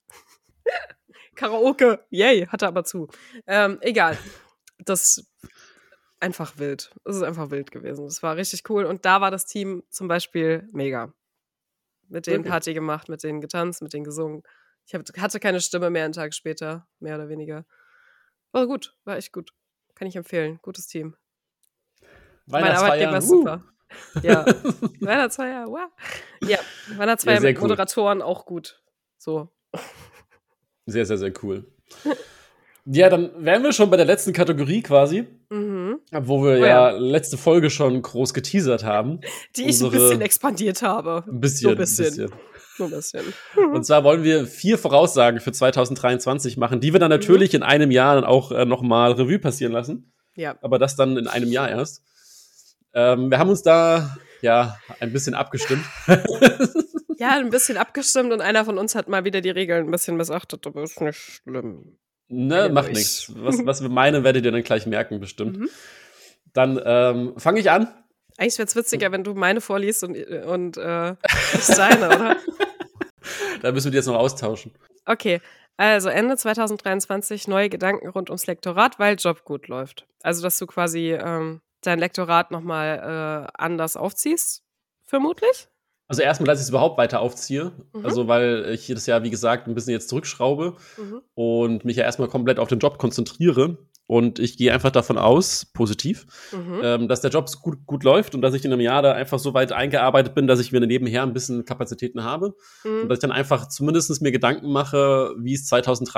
Karaoke, yay, hatte aber zu. Egal. Das ist einfach wild. Es ist einfach wild gewesen. Das war richtig cool. Und da war das Team zum Beispiel mega. Mit denen Party gemacht, mit denen getanzt, mit denen gesungen. Ich hatte keine Stimme mehr einen Tag später, mehr oder weniger. War gut, war echt gut. Kann ich empfehlen. Gutes Team. Mein Arbeitgeber ist super. Ja, Weihnachtsfeier, wow. Ja, Weihnachtsfeier mit Moderatoren auch gut. So. Sehr, sehr, sehr cool. Ja, dann wären wir schon bei der letzten Kategorie quasi, wo wir letzte Folge schon groß geteasert haben. Die ich ein bisschen expandiert habe. Ein bisschen. Nur ein bisschen. Und zwar wollen wir 4 Voraussagen für 2023 machen, die wir dann natürlich in einem Jahr dann auch nochmal Revue passieren lassen. Ja. Aber das dann in einem Jahr erst. Wir haben uns da ein bisschen abgestimmt. Ja, ein bisschen abgestimmt und einer von uns hat mal wieder die Regeln ein bisschen missachtet, aber ist nicht schlimm. Ne, macht nichts. Was wir meinen, werdet ihr dann gleich merken, bestimmt. Dann fange ich an. Eigentlich wäre es witziger, wenn du meine vorliest und ich deine, oder? Da müssen wir die jetzt noch austauschen. Okay, also Ende 2023 neue Gedanken rund ums Lektorat, weil Job gut läuft. Also, dass du quasi dein Lektorat nochmal anders aufziehst, vermutlich? Also erstmal, dass ich es überhaupt weiter aufziehe. Also weil ich das ja, wie gesagt, ein bisschen jetzt zurückschraube und mich ja erstmal komplett auf den Job konzentriere. Und ich gehe einfach davon aus, positiv, dass der Job gut läuft und dass ich in einem Jahr da einfach so weit eingearbeitet bin, dass ich mir nebenher ein bisschen Kapazitäten habe. Und dass ich dann einfach zumindest mir Gedanken mache, wie es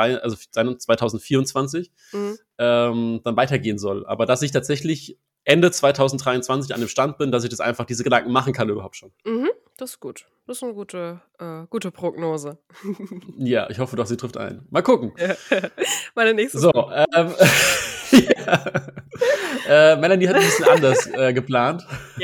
2024 dann weitergehen soll. Aber dass ich tatsächlich Ende 2023 an dem Stand bin, dass ich das einfach diese Gedanken machen kann überhaupt schon. Das ist gut. Das ist eine gute Prognose. Ja, ich hoffe doch, sie trifft ein. Mal gucken. Meine nächste. So, Melanie hat ein bisschen anders geplant.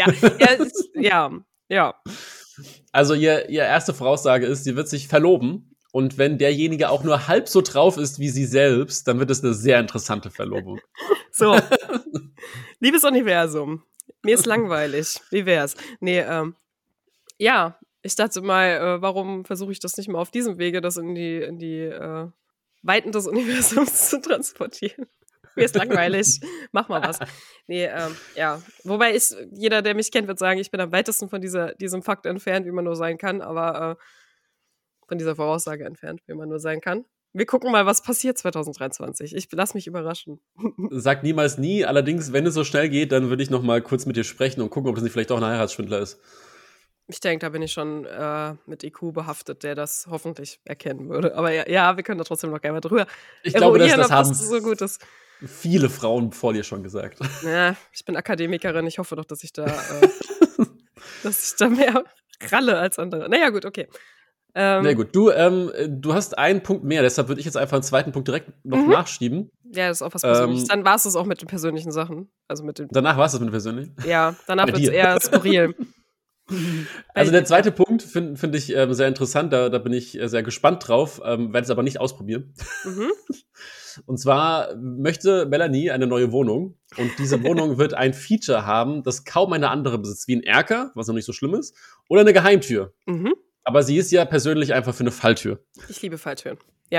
Ja. Also ihr erste Voraussage ist, sie wird sich verloben. Und wenn derjenige auch nur halb so drauf ist wie sie selbst, dann wird es eine sehr interessante Verlobung. So, liebes Universum, mir ist langweilig. Wie wär's? Nee, ja, ich dachte mal, warum versuche ich das nicht mal auf diesem Wege, das in die Weiten des Universums zu transportieren? Mir ist langweilig, mach mal was. Nee, ja, wobei jeder, der mich kennt, wird sagen, ich bin am weitesten von diesem Fakt entfernt, wie man nur sein kann, aber von dieser Voraussage entfernt, wie man nur sein kann. Wir gucken mal, was passiert 2023. Ich lasse mich überraschen. Sag niemals nie. Allerdings, wenn es so schnell geht, dann würde ich noch mal kurz mit dir sprechen und gucken, ob das nicht vielleicht auch ein Heiratsschwindler ist. Ich denke, da bin ich schon mit IQ behaftet, der das hoffentlich erkennen würde. Aber ja, wir können da trotzdem noch gerne mal drüber Ich glaube, das ob haben so gut ist. viele Frauen vor dir schon gesagt. Ja, ich bin Akademikerin. Ich hoffe doch, dass ich da mehr ralle als andere. Naja, gut, okay. Na gut, du hast einen Punkt mehr, deshalb würde ich jetzt einfach einen zweiten Punkt direkt noch nachschieben. Ja, das ist auch was Persönliches. Dann war es das auch mit den persönlichen Sachen. Also mit den, Danach war es das mit dem persönlichen? ja, danach Bei wird es dir. eher skurril. Also der zweite Punkt finde ich sehr interessant, da bin ich sehr gespannt drauf, werde es aber nicht ausprobieren. Mhm. Und zwar möchte Melanie eine neue Wohnung und diese Wohnung wird ein Feature haben, das kaum eine andere besitzt, wie ein Erker, was noch nicht so schlimm ist, oder eine Geheimtür. Mhm. Aber sie ist ja persönlich einfach für eine Falltür. Ich liebe Falltüren. Ja.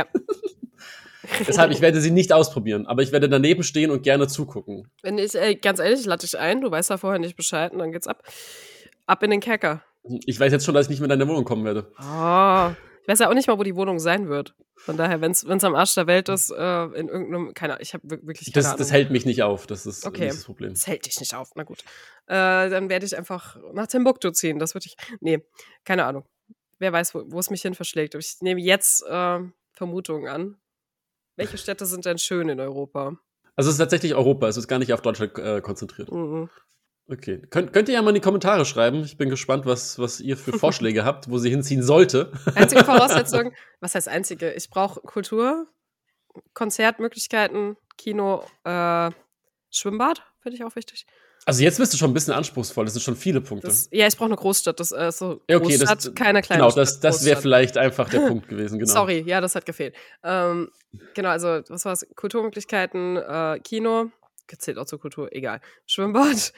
Deshalb, ich werde sie nicht ausprobieren, aber ich werde daneben stehen und gerne zugucken. Wenn ich, ganz ehrlich, ich lade dich ein, du weißt ja vorher nicht Bescheid und dann geht's ab. Ab in den Kerker. Ich weiß jetzt schon, dass ich nicht mehr in deine Wohnung kommen werde. Oh. Ich weiß ja auch nicht mal, wo die Wohnung sein wird. Von daher, wenn es am Arsch der Welt ist, in irgendeinem, ich habe wirklich keine Ahnung. Das hält mich nicht auf, das ist Okay. nicht das Problem. Das hält dich nicht auf, na gut. Dann werde ich einfach nach Timbuktu ziehen, nee, keine Ahnung. Wer weiß, wo es mich hin verschlägt. Aber ich nehme jetzt Vermutungen an. Welche Städte sind denn schön in Europa? Also es ist tatsächlich Europa, es ist gar nicht auf Deutschland konzentriert. Mhm. Okay. Könnt ihr ja mal in die Kommentare schreiben. Ich bin gespannt, was ihr für Vorschläge habt, wo sie hinziehen sollte. Einzige Voraussetzung, was heißt einzige? Ich brauche Kultur, Konzertmöglichkeiten, Kino, Schwimmbad, finde ich auch wichtig. Also jetzt bist du schon ein bisschen anspruchsvoll, das sind schon viele Punkte. Ich brauche eine Großstadt, das ist so Ja, okay, Großstadt, keine kleine genau, Stadt. das wäre vielleicht einfach der Punkt gewesen, genau. Sorry, ja, das hat gefehlt. Genau, also, was war's? Kulturmöglichkeiten, Kino, zählt auch zur Kultur, egal. Schwimmbad,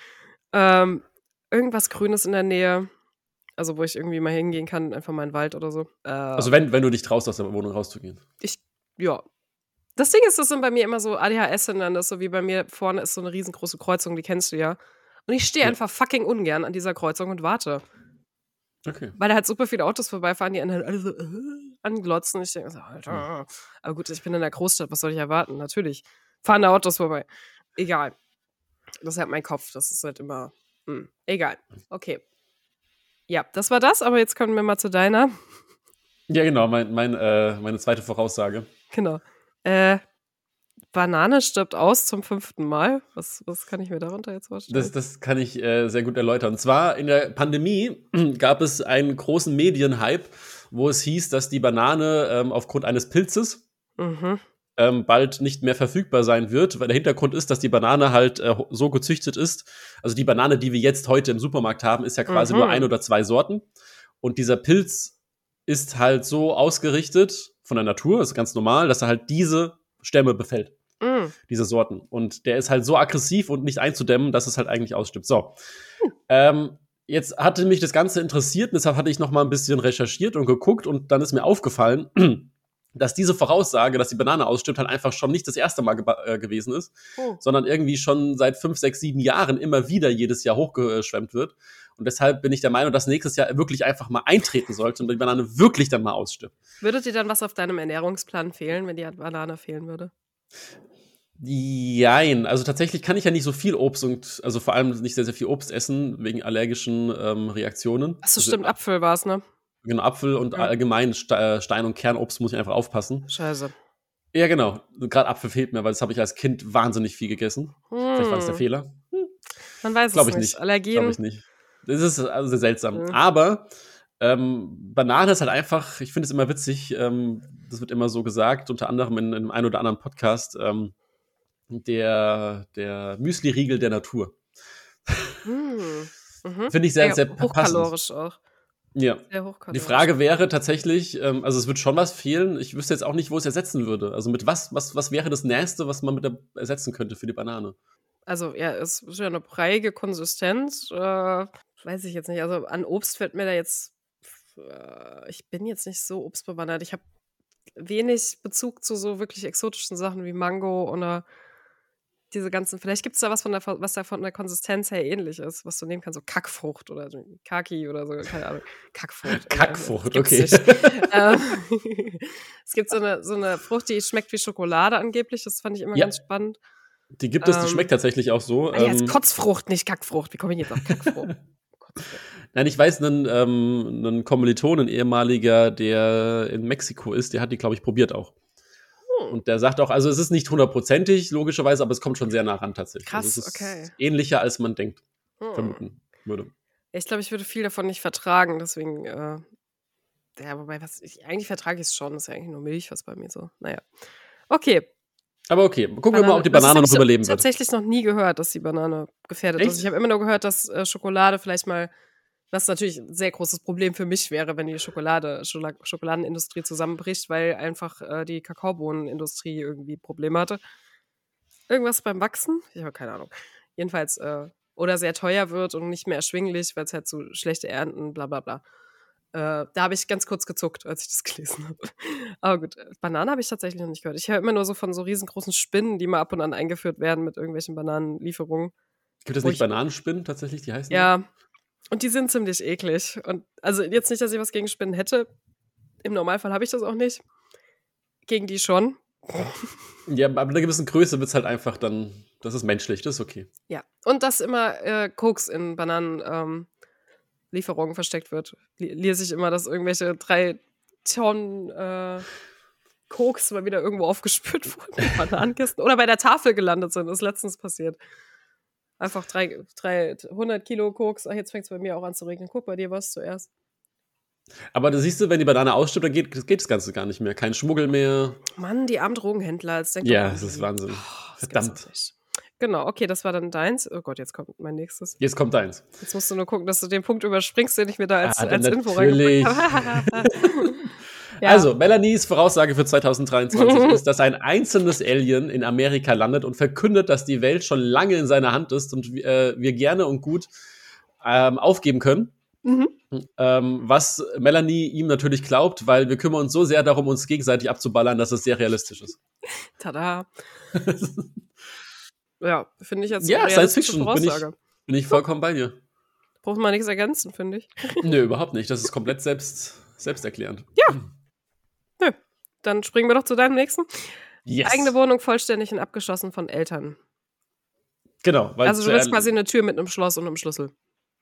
irgendwas Grünes in der Nähe, also wo ich irgendwie mal hingehen kann, einfach mal in den Wald oder so. Also wenn du dich traust, aus der Wohnung rauszugehen. Ja. Das Ding ist, das sind bei mir immer so ADHS-Hindernisse, so wie bei mir vorne ist so eine riesengroße Kreuzung, die kennst du ja. Und ich stehe einfach fucking ungern an dieser Kreuzung und warte. Okay. Weil da halt super viele Autos vorbeifahren, die einen halt alle so anglotzen. Ich denke so, Alter. Aber gut, ich bin in der Großstadt, was soll ich erwarten? Natürlich. Fahren da Autos vorbei. Egal. Das ist halt mein Kopf, das ist halt immer, egal. Okay. Ja, das war das, aber jetzt kommen wir mal zu deiner. Ja, genau, meine zweite Voraussage. Genau. Banane stirbt aus zum 5. Mal. Was kann ich mir darunter jetzt vorstellen? Das kann ich sehr gut erläutern. Und zwar in der Pandemie gab es einen großen Medienhype, wo es hieß, dass die Banane aufgrund eines Pilzes bald nicht mehr verfügbar sein wird, weil der Hintergrund ist, dass die Banane halt so gezüchtet ist. Also die Banane, die wir jetzt heute im Supermarkt haben, ist ja quasi nur 1 oder 2 Sorten. Und dieser Pilz ist halt so ausgerichtet von der Natur, ist ganz normal, dass er halt diese Stämme befällt. Diese Sorten. Und der ist halt so aggressiv und nicht einzudämmen, dass es halt eigentlich ausstirbt. So. Jetzt hatte mich das Ganze interessiert, und deshalb hatte ich noch mal ein bisschen recherchiert und geguckt und dann ist mir aufgefallen, dass diese Voraussage, dass die Banane ausstirbt, halt einfach schon nicht das erste Mal gewesen ist, sondern irgendwie schon seit 5, 6, 7 Jahren immer wieder jedes Jahr hochgeschwemmt wird. Und deshalb bin ich der Meinung, dass nächstes Jahr wirklich einfach mal eintreten sollte und die Banane wirklich dann mal ausstirbt. Würde dir dann was auf deinem Ernährungsplan fehlen, wenn die Banane fehlen würde? Jein, also tatsächlich kann ich ja nicht so viel Obst und, also vor allem nicht sehr, sehr viel Obst essen, wegen allergischen Reaktionen. Achso, stimmt, Apfel war's, ne? Genau, Apfel und allgemein Stein- und Kernobst muss ich einfach aufpassen. Scheiße. Ja, genau. Gerade Apfel fehlt mir, weil das habe ich als Kind wahnsinnig viel gegessen. Vielleicht war das der Fehler. Man weiß Glaub es ich nicht. Allergien. Glaube ich nicht. Das ist also sehr seltsam. Aber Banane ist halt einfach, ich finde es immer witzig, das wird immer so gesagt, unter anderem in einem ein oder anderen Podcast, der Müsli-Riegel der Natur. Finde ich sehr, sehr passend. Hochkalorisch auch. Ja. Sehr hochkalorisch. Die Frage wäre tatsächlich, also es wird schon was fehlen. Ich wüsste jetzt auch nicht, wo es ersetzen würde. Also mit was wäre das Nächste, was man ersetzen könnte für die Banane? Also, ja, es ist ja eine breiige Konsistenz. Weiß ich jetzt nicht. Also an Obst fällt mir da jetzt. Ich bin jetzt nicht so obstbewandert. Ich habe wenig Bezug zu so wirklich exotischen Sachen wie Mango oder diese ganzen. Vielleicht gibt es da was da von der Konsistenz her ähnlich ist, was du nehmen kannst, so Kackfrucht oder so Kaki oder so, keine Ahnung. Kackfrucht. Kackfrucht, Gibt's okay. nicht. Es gibt so eine Frucht, die schmeckt wie Schokolade angeblich. Das fand ich immer ganz spannend. Die gibt es, die schmeckt tatsächlich auch so. Die heißt Kotzfrucht, nicht Kackfrucht. Wie komme ich jetzt auf Kackfrucht? Nein, ich weiß, einen Kommiliton, ein ehemaliger, der in Mexiko ist, der hat die, glaube ich, probiert auch. Und der sagt auch, also es ist nicht hundertprozentig, logischerweise, aber es kommt schon sehr nah ran tatsächlich. Krass, also es ist okay. ähnlicher, als man denkt, Hm. vermuten würde. Ich glaube, ich würde viel davon nicht vertragen, deswegen, ja, wobei, eigentlich vertrage ich es schon, das ist ja eigentlich nur Milch, was bei mir so, naja. Okay, Aber okay, gucken wir mal, ob die Das Banane habe noch ich überleben wird. tatsächlich noch nie gehört, dass die Banane gefährdet ist. Echt? Ich habe immer nur gehört, dass Schokolade vielleicht mal, was natürlich ein sehr großes Problem für mich wäre, wenn die Schokoladenindustrie zusammenbricht, weil einfach die Kakaobohnenindustrie irgendwie Probleme hatte. Irgendwas beim Wachsen? Ich habe keine Ahnung. Jedenfalls, oder sehr teuer wird und nicht mehr erschwinglich, weil es halt so schlechte Ernten, bla bla bla. Da habe ich ganz kurz gezuckt, als ich das gelesen habe. Aber gut, Banane habe ich tatsächlich noch nicht gehört. Ich höre immer nur so von so riesengroßen Spinnen, die mal ab und an eingeführt werden mit irgendwelchen Bananenlieferungen. Gibt es Wo nicht ich- Bananenspinnen tatsächlich, die heißen so? Ja, und die sind ziemlich eklig. Und also jetzt nicht, dass ich was gegen Spinnen hätte. Im Normalfall habe ich das auch nicht. Gegen die schon. Ja, aber ab einer gewissen Größe wird es halt einfach dann, das ist menschlich, das ist okay. Ja. Und dass immer Koks in Bananenlieferungen versteckt wird. Lese ich immer, dass irgendwelche 3 Tonnen Koks mal wieder irgendwo aufgespürt wurden in Bananenkisten oder bei der Tafel gelandet sind. Das ist letztens passiert. Einfach 300 Kilo Koks. Ach, jetzt fängt es bei mir auch an zu regnen. Guck, bei dir war es zuerst. Aber da siehst du, wenn die Banane ausstirbt, dann geht das Ganze gar nicht mehr. Kein Schmuggel mehr. Mann, die armen Drogenhändler. Jetzt denkt Ja, doch das ist irgendwie, Wahnsinn. das gibt's Verdammt. doch nicht. Genau, okay, das war dann deins. Oh Gott, jetzt kommt mein nächstes. Jetzt kommt eins. Jetzt musst du nur gucken, dass du den Punkt überspringst, den ich mir da als dann Info natürlich. reingepackt habe. Ja. Also, Melanies Voraussage für 2023 ist, dass ein einzelnes Alien in Amerika landet und verkündet, dass die Welt schon lange in seiner Hand ist und wir gerne und gut aufgeben können. Mhm. Was Melanie ihm natürlich glaubt, weil wir kümmern uns so sehr darum, uns gegenseitig abzuballern, dass es sehr realistisch ist. Tada. Ja, finde ich jetzt Ja, eine Science realistische Fiction, Voraussage. bin ich vollkommen bei dir. Braucht man nichts ergänzen, finde ich. Nö, überhaupt nicht. Das ist komplett selbsterklärend. Nö. Dann springen wir doch zu deinem nächsten. Yes. Eigene Wohnung vollständig und abgeschlossen von Eltern. Genau. Weil Also du willst quasi eine Tür mit einem Schloss und einem Schlüssel.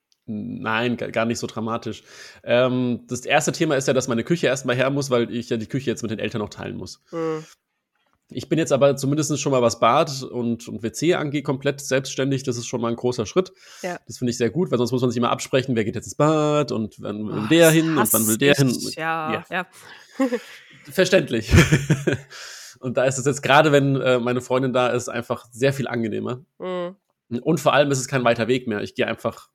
Nein, gar nicht so dramatisch. Das erste Thema ist ja, dass meine Küche erstmal her muss, weil ich ja die Küche jetzt mit den Eltern noch teilen muss. Hm. Ich bin jetzt aber zumindest schon mal, was Bad und WC angeht, komplett selbstständig. Das ist schon mal ein großer Schritt. Ja. Das finde ich sehr gut, weil sonst muss man sich immer absprechen, wer geht jetzt ins Bad und wann will der hin und wann will der hin. Ja. Verständlich. Und da ist es jetzt gerade, wenn meine Freundin da ist, einfach sehr viel angenehmer. Hm. Und vor allem ist es kein weiter Weg mehr. Ich gehe einfach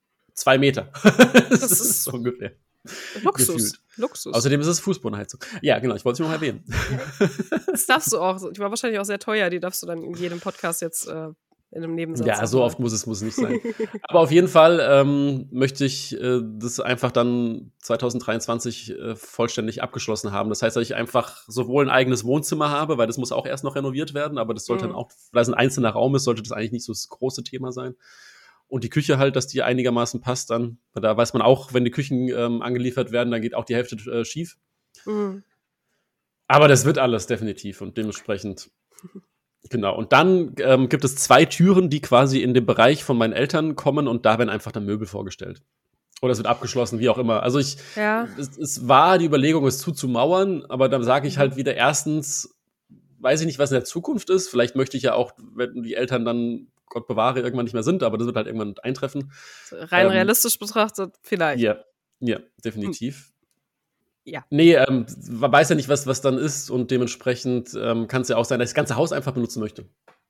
2 Meter. das ist so ungefähr. Luxus. Gefühlt. Luxus. Außerdem ist es Fußbodenheizung. Ja, genau, ich wollte es nur noch erwähnen. Das darfst du auch. Die war wahrscheinlich auch sehr teuer. Die darfst du dann in jedem Podcast jetzt in einem Nebensatz. Ja, so oft muss es nicht sein. Aber auf jeden Fall möchte ich das einfach dann 2023 vollständig abgeschlossen haben. Das heißt, dass ich einfach sowohl ein eigenes Wohnzimmer habe, weil das muss auch erst noch renoviert werden, aber das sollte dann auch, weil es ein einzelner Raum ist, sollte das eigentlich nicht so das große Thema sein. Und die Küche halt, dass die einigermaßen passt dann. Da weiß man auch, wenn die Küchen angeliefert werden, dann geht auch die Hälfte schief. Mhm. Aber das wird alles definitiv und dementsprechend, genau. Und dann gibt es 2 Türen, die quasi in den Bereich von meinen Eltern kommen und da werden einfach dann Möbel vorgestellt. Oder es wird abgeschlossen, wie auch immer. Also es war die Überlegung, es zuzumauern, aber dann sage ich halt wieder, erstens, weiß ich nicht, was in der Zukunft ist. Vielleicht möchte ich ja auch, wenn die Eltern dann, Gott bewahre, irgendwann nicht mehr sind, aber das wird halt irgendwann eintreffen. Rein realistisch betrachtet, vielleicht. Ja, definitiv. Ja. Nee, man weiß ja nicht, was dann ist und dementsprechend kann es ja auch sein, dass ich das ganze Haus einfach benutzen möchte.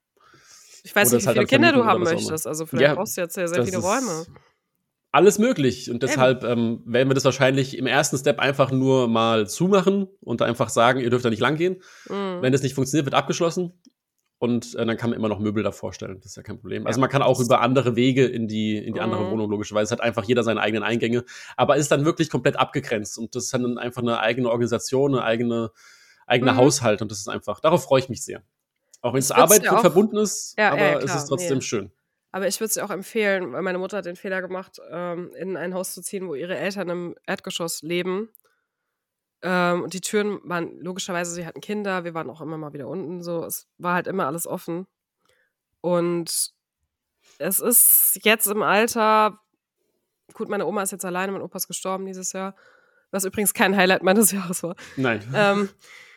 Ich weiß Oder nicht, es wie halt viele dann Kinder du vermieten haben oder was auch immer. möchtest. Also vielleicht Ja, brauchst du jetzt sehr das viele ist Räume. Alles möglich. Und deshalb werden wir das wahrscheinlich im ersten Step einfach nur mal zumachen und einfach sagen, ihr dürft da nicht lang gehen. Mhm. Wenn das nicht funktioniert, wird abgeschlossen. Und dann kann man immer noch Möbel davor stellen. Das ist ja kein Problem. Also man kann auch über andere Wege in die andere Wohnung, logischerweise. Es hat einfach jeder seine eigenen Eingänge. Aber ist dann wirklich komplett abgegrenzt. Und das ist dann einfach eine eigene Organisation, eine eigene Haushalt. Und das ist einfach, darauf freue ich mich sehr. Auch wenn es Arbeit mit verbunden ist, aber es ist trotzdem schön. Aber ich würde es dir auch empfehlen, weil meine Mutter hat den Fehler gemacht, in ein Haus zu ziehen, wo ihre Eltern im Erdgeschoss leben. Und die Türen waren, logischerweise, sie hatten Kinder, wir waren auch immer mal wieder unten, so, es war halt immer alles offen. Und es ist jetzt im Alter, gut, meine Oma ist jetzt alleine, mein Opa ist gestorben dieses Jahr, was übrigens kein Highlight meines Jahres war. Nein.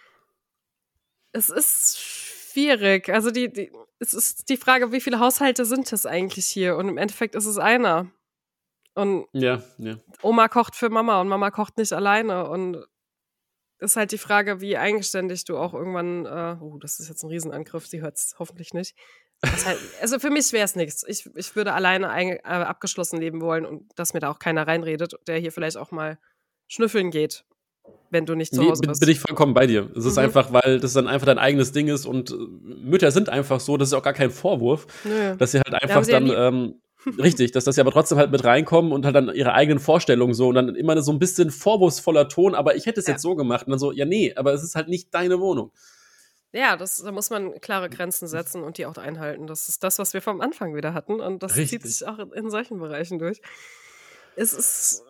Es ist schwierig. Also es ist die Frage, wie viele Haushalte sind es eigentlich hier? Und im Endeffekt ist es einer. Und Ja. Oma kocht für Mama und Mama kocht nicht alleine. Und ist halt die Frage, wie eigenständig du auch irgendwann, das ist jetzt ein Riesenangriff, sie hört es hoffentlich nicht. Also für mich wäre es nichts. Ich würde alleine abgeschlossen leben wollen und dass mir da auch keiner reinredet, der hier vielleicht auch mal schnüffeln geht, wenn du nicht zu Hause bist. Bin ich vollkommen bei dir. Es ist einfach, weil das dann einfach dein eigenes Ding ist und Mütter sind einfach so, das ist auch gar kein Vorwurf, dass sie halt einfach dann, richtig, dass sie aber trotzdem halt mit reinkommen und halt dann ihre eigenen Vorstellungen so und dann immer so ein bisschen vorwurfsvoller Ton, aber ich hätte es jetzt so gemacht und dann so, ja nee, aber es ist halt nicht deine Wohnung. Ja, da muss man klare Grenzen setzen und die auch einhalten. Das ist das, was wir vom Anfang wieder hatten und das zieht sich auch in solchen Bereichen durch. Es ist,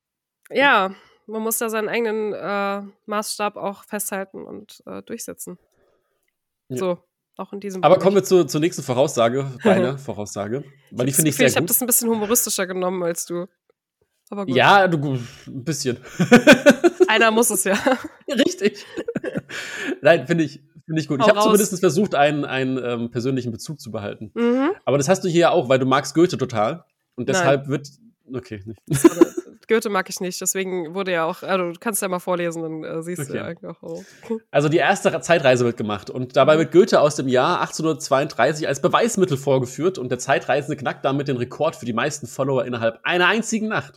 ja, man muss da seinen eigenen Maßstab auch festhalten und durchsetzen. Ja. So, auch in diesem Aber kommen wir zur nächsten Voraussage, deiner Voraussage. Weil die finde ich sehr gut. Ich habe das ein bisschen humoristischer genommen als du. Aber gut. Ja, ein bisschen. Einer muss es ja. Richtig. Nein, finde ich gut. Ich habe zumindest versucht, einen persönlichen Bezug zu behalten. Aber das hast du hier ja auch, weil du magst Goethe total. Und deshalb okay, nicht. Goethe mag ich nicht, deswegen wurde ja auch, also du kannst ja mal vorlesen, dann siehst du ja eigentlich auch. Oh. Also die erste Zeitreise wird gemacht und dabei wird Goethe aus dem Jahr 1832 als Beweismittel vorgeführt und der Zeitreisende knackt damit den Rekord für die meisten Follower innerhalb einer einzigen Nacht.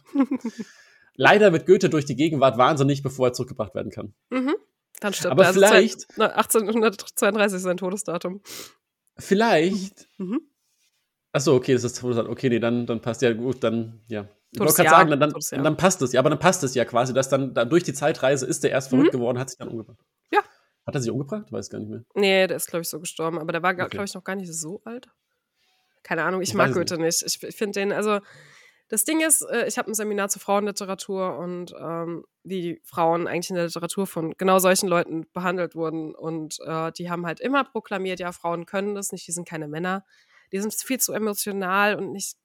Leider wird Goethe durch die Gegenwart wahnsinnig, bevor er zurückgebracht werden kann. Dann stimmt. Aber also vielleicht 1832 ist sein Todesdatum. Vielleicht. Achso, okay, das ist das Todesdatum. Okay, nee, dann passt ja gut, dann, ja. Ich wollte gerade sagen, dann passt es. Ja, aber dann passt es ja quasi, dass dann durch die Zeitreise ist der erst verrückt geworden, hat sich dann umgebracht. Ja. Hat er sich umgebracht? Weiß gar nicht mehr. Nee, der ist, glaube ich, so gestorben. Aber der war, glaube ich, noch gar nicht so alt. Keine Ahnung, ich mag Goethe nicht. Ich finde den, also das Ding ist, ich habe ein Seminar zur Frauenliteratur und wie Frauen eigentlich in der Literatur von genau solchen Leuten behandelt wurden. Und die haben halt immer proklamiert, ja, Frauen können das nicht, die sind keine Männer. Die sind viel zu emotional und nicht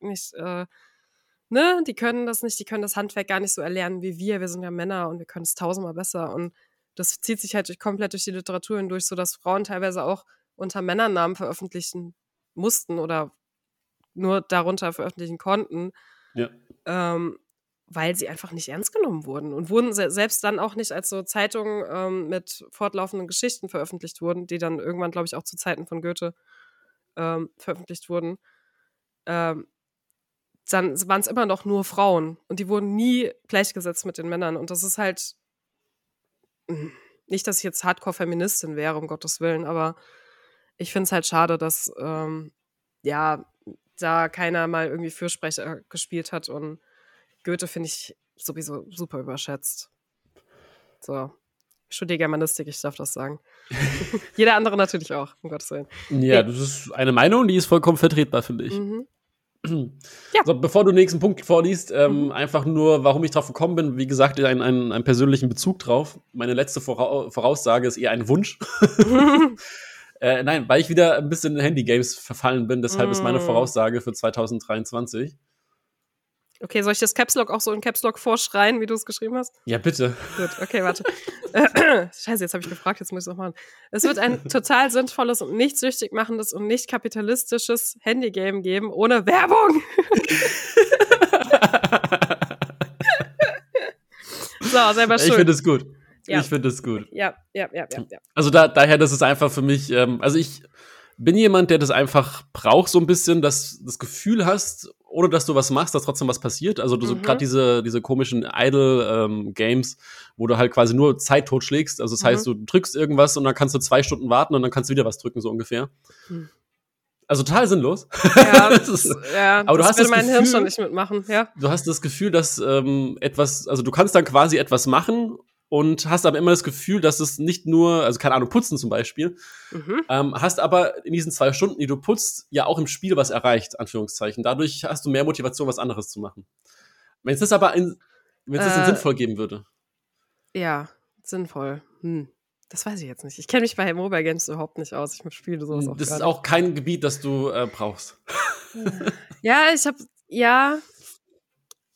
die können das nicht, die können das Handwerk gar nicht so erlernen wie wir sind ja Männer und wir können es tausendmal besser und das zieht sich halt komplett durch die Literatur hindurch, sodass Frauen teilweise auch unter Männernamen veröffentlichen mussten oder nur darunter veröffentlichen konnten, weil sie einfach nicht ernst genommen wurden und wurden selbst dann auch nicht als so Zeitungen mit fortlaufenden Geschichten veröffentlicht wurden, die dann irgendwann, glaube ich, auch zu Zeiten von Goethe veröffentlicht wurden, dann waren es immer noch nur Frauen und die wurden nie gleichgesetzt mit den Männern und das ist halt nicht, dass ich jetzt Hardcore-Feministin wäre, um Gottes Willen, aber ich finde es halt schade, dass da keiner mal irgendwie Fürsprecher gespielt hat und Goethe finde ich sowieso super überschätzt. So. Ich studiere Germanistik, ich darf das sagen. Jeder andere natürlich auch, um Gottes Willen. Ja, das ist eine Meinung, die ist vollkommen vertretbar, finde ich. Ja. So, bevor du den nächsten Punkt vorliest, einfach nur, warum ich drauf gekommen bin, wie gesagt, einen persönlichen Bezug drauf. Meine letzte Voraussage ist eher ein Wunsch. Nein, weil ich wieder ein bisschen in Handy-Games verfallen bin, deshalb ist meine Voraussage für 2023. Okay, soll ich das Caps Lock auch so in Caps Lock vorschreien, wie du es geschrieben hast? Ja, bitte. Gut, okay, warte. Scheiße, jetzt habe ich gefragt, jetzt muss ich es noch machen. Es wird ein total sinnvolles und nicht süchtig machendes und nicht kapitalistisches Handygame geben, ohne Werbung. So, selber schuld. Ich finde es gut. Ja. Ich finde es gut. Ja. Also daher, das ist einfach für mich, also ich bin jemand, der das einfach braucht, so ein bisschen, dass du das Gefühl hast, ohne dass du was machst, dass trotzdem was passiert. Also so gerade diese komischen Idle-Games, wo du halt quasi nur Zeit totschlägst. Also das heißt, du drückst irgendwas und dann kannst du 2 Stunden warten und dann kannst du wieder was drücken, so ungefähr. Also total sinnlos. Ja, aber du hast würde das mein Gefühl, Hirn schon nicht mitmachen, ja. Du hast das Gefühl, dass also du kannst dann quasi etwas machen und hast aber immer das Gefühl, dass es nicht nur, also keine Ahnung, putzen zum Beispiel, hast aber in diesen 2 Stunden, die du putzt, ja auch im Spiel was erreicht, Anführungszeichen. Dadurch hast du mehr Motivation, was anderes zu machen. Wenn es das aber sinnvoll geben würde. Ja, sinnvoll. Das weiß ich jetzt nicht. Ich kenne mich bei Mobile Games überhaupt nicht aus. Ich spiele sowas auch Das gar ist nicht. auch kein Gebiet, das du brauchst. Ja,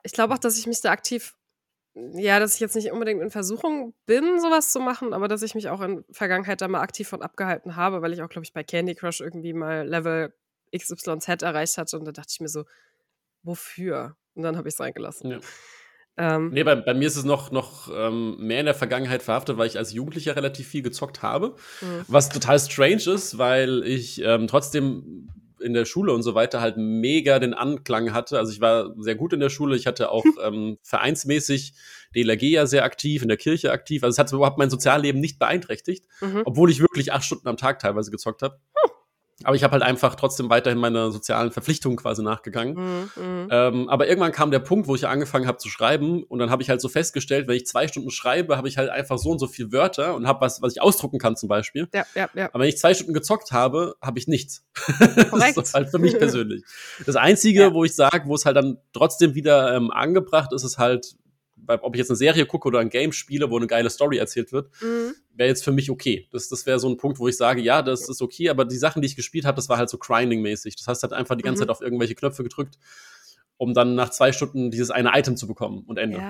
Ich glaube auch, dass ich mich da aktiv, dass ich jetzt nicht unbedingt in Versuchung bin, sowas zu machen, aber dass ich mich auch in Vergangenheit da mal aktiv von abgehalten habe, weil ich auch, glaube ich, bei Candy Crush irgendwie mal Level XYZ erreicht hatte und da dachte ich mir so, wofür? Und dann habe ich es reingelassen. Ja. Ähm, Nee, bei mir ist es noch mehr in der Vergangenheit verhaftet, weil ich als Jugendlicher relativ viel gezockt habe. Was total strange ist, weil ich trotzdem in der Schule und so weiter halt mega den Anklang hatte. Also ich war sehr gut in der Schule. Ich hatte auch vereinsmäßig DLRG ja sehr aktiv, in der Kirche aktiv. Also es hat überhaupt mein Sozialleben nicht beeinträchtigt, obwohl ich wirklich 8 Stunden am Tag teilweise gezockt habe. Aber ich habe halt einfach trotzdem weiterhin meiner sozialen Verpflichtungen quasi nachgegangen. Aber irgendwann kam der Punkt, wo ich angefangen habe zu schreiben und dann habe ich halt so festgestellt, wenn ich 2 Stunden schreibe, habe ich halt einfach so und so viele Wörter und habe was ich ausdrucken kann zum Beispiel. Ja. Aber wenn ich 2 Stunden gezockt habe, habe ich nichts. Korrekt. Das ist halt für mich persönlich. Das Einzige, wo ich sage, wo es halt dann trotzdem wieder angebracht ist, ist halt, ob ich jetzt eine Serie gucke oder ein Game spiele, wo eine geile Story erzählt wird, wäre jetzt für mich okay. Das wäre so ein Punkt, wo ich sage, ja, das ist okay, aber die Sachen, die ich gespielt habe, das war halt so grinding-mäßig. Das heißt, halt einfach die ganze Zeit auf irgendwelche Knöpfe gedrückt, um dann nach 2 Stunden dieses eine Item zu bekommen und Ende.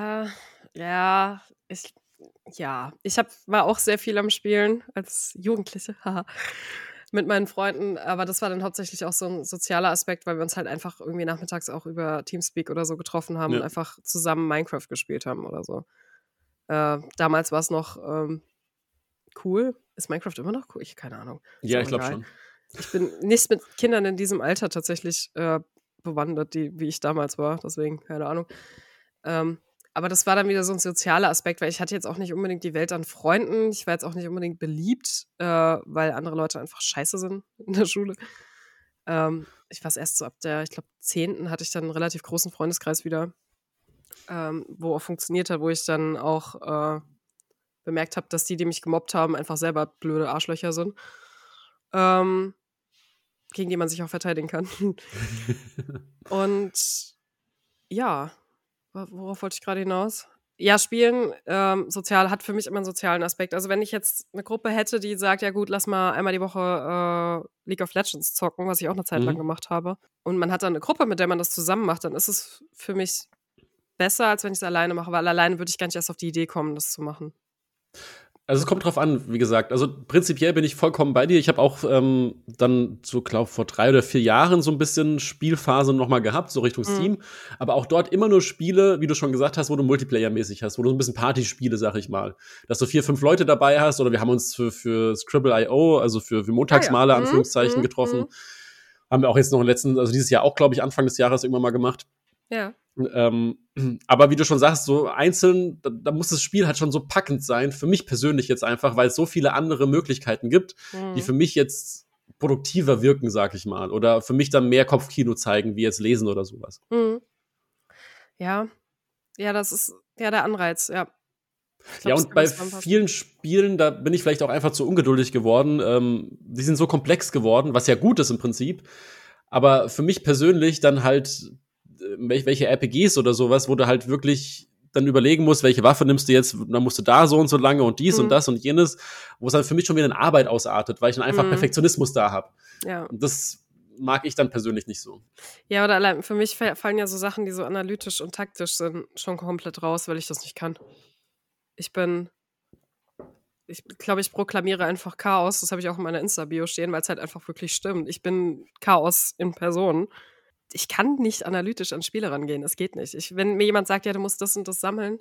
Ich war auch sehr viel am Spielen als Jugendliche, mit meinen Freunden, aber das war dann hauptsächlich auch so ein sozialer Aspekt, weil wir uns halt einfach irgendwie nachmittags auch über Teamspeak oder so getroffen haben und einfach zusammen Minecraft gespielt haben oder so. Damals war es noch cool. Ist Minecraft immer noch cool? Keine Ahnung. Ja, ich glaube schon. Ich bin nicht mit Kindern in diesem Alter tatsächlich bewandert, wie ich damals war, deswegen keine Ahnung. Aber das war dann wieder so ein sozialer Aspekt, weil ich hatte jetzt auch nicht unbedingt die Welt an Freunden. Ich war jetzt auch nicht unbedingt beliebt, weil andere Leute einfach scheiße sind in der Schule. Ich war es erst so ab der, ich glaube, 10. hatte ich dann einen relativ großen Freundeskreis wieder, wo auch funktioniert hat, wo ich dann auch bemerkt habe, dass die mich gemobbt haben, einfach selber blöde Arschlöcher sind, gegen die man sich auch verteidigen kann. Und ja, worauf wollte ich gerade hinaus? Ja, Spielen sozial hat für mich immer einen sozialen Aspekt. Also wenn ich jetzt eine Gruppe hätte, die sagt, ja gut, lass mal einmal die Woche League of Legends zocken, was ich auch eine Zeit lang gemacht habe, und man hat dann eine Gruppe, mit der man das zusammen macht, dann ist es für mich besser, als wenn ich es alleine mache, weil alleine würde ich gar nicht erst auf die Idee kommen, das zu machen. Also es kommt drauf an, wie gesagt. Also prinzipiell bin ich vollkommen bei dir. Ich habe auch dann so, glaube vor 3 oder 4 Jahren so ein bisschen Spielphase noch mal gehabt, so Richtung Steam. Aber auch dort immer nur Spiele, wie du schon gesagt hast, wo du Multiplayer-mäßig hast, wo du so ein bisschen Partyspiele, sag ich mal. Dass du 4, 5 Leute dabei hast, oder wir haben uns für Scribble.io, also für Montagsmale, Anführungszeichen, getroffen. Haben wir auch jetzt noch also dieses Jahr auch, glaube ich, Anfang des Jahres irgendwann mal gemacht. Ja. Aber wie du schon sagst, so einzeln, da muss das Spiel halt schon so packend sein, für mich persönlich jetzt einfach, weil es so viele andere Möglichkeiten gibt, die für mich jetzt produktiver wirken, sag ich mal, oder für mich dann mehr Kopfkino zeigen, wie jetzt lesen oder sowas. Ja, das ist ja der Anreiz, ja. Ja, und bei vielen Spielen, da bin ich vielleicht auch einfach zu ungeduldig geworden. Die sind so komplex geworden, was ja gut ist im Prinzip, aber für mich persönlich dann halt welche RPGs oder sowas, wo du halt wirklich dann überlegen musst, welche Waffe nimmst du jetzt, dann musst du da so und so lange und dies und das und jenes, wo es dann für mich schon wieder in Arbeit ausartet, weil ich dann einfach Perfektionismus da habe. Ja. Und das mag ich dann persönlich nicht so. Ja, oder allein für mich fallen ja so Sachen, die so analytisch und taktisch sind, schon komplett raus, weil ich das nicht kann. Ich glaube, ich proklamiere einfach Chaos. Das habe ich auch in meiner Insta-Bio stehen, weil es halt einfach wirklich stimmt. Ich bin Chaos in Person. Ich kann nicht analytisch an Spiele rangehen. Das geht nicht. Wenn mir jemand sagt, ja, du musst das und das sammeln,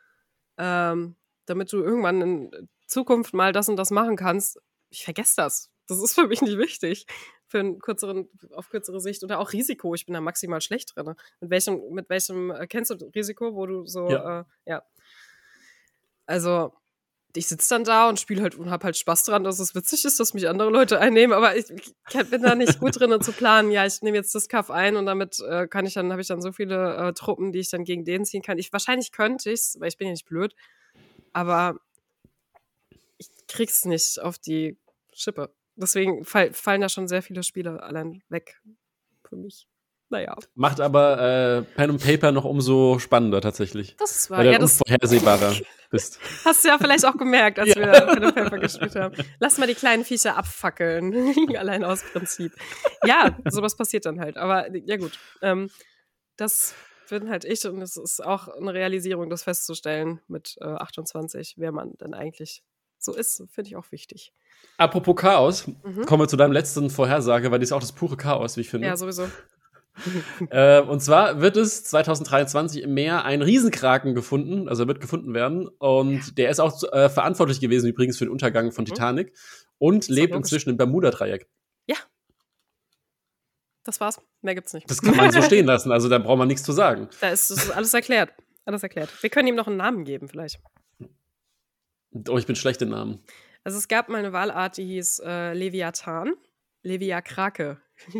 damit du irgendwann in Zukunft mal das und das machen kannst, ich vergesse das. Das ist für mich nicht wichtig. Auf kürzere Sicht. Oder auch Risiko. Ich bin da maximal schlecht drin. Mit welchem kennst du Risiko, wo du so, ja. Also, ich sitze dann da und spiele halt und habe halt Spaß dran, dass es witzig ist, dass mich andere Leute einnehmen, aber ich bin da nicht gut drin zu planen, ja, ich nehme jetzt das Kaff ein und damit habe ich dann so viele Truppen, die ich dann gegen den ziehen kann. Wahrscheinlich könnte ich's, weil ich bin ja nicht blöd, aber ich krieg's nicht auf die Schippe. Deswegen fallen da schon sehr viele Spiele allein weg für mich. Naja. Macht aber Pen and Paper noch umso spannender tatsächlich. Das ist wahr. Weil du unvorhersehbarer bist. Hast du ja vielleicht auch gemerkt, als wir Pen and Paper gespielt haben. Lass mal die kleinen Viecher abfackeln. Allein aus Prinzip. Ja, sowas passiert dann halt. Aber ja gut. Das bin halt ich und es ist auch eine Realisierung, das festzustellen mit 28, wer man denn eigentlich so ist, finde ich auch wichtig. Apropos Chaos, kommen wir zu deinem letzten Vorhersage, weil die ist auch das pure Chaos, wie ich finde. Ja, sowieso. Und zwar wird es 2023 im Meer ein Riesenkraken gefunden, also er wird gefunden werden. Und der ist auch verantwortlich gewesen übrigens für den Untergang von Titanic und ja lebt logisch. inzwischen im Bermuda-Dreieck. Ja. Das war's. Mehr gibt's nicht. Das kann man so stehen lassen, also da braucht man nichts zu sagen. Da ist das alles erklärt. Alles erklärt. Wir können ihm noch einen Namen geben, vielleicht. Oh, ich bin schlecht in Namen. Also es gab mal eine Walart, die hieß Leviathan. Leviakrake.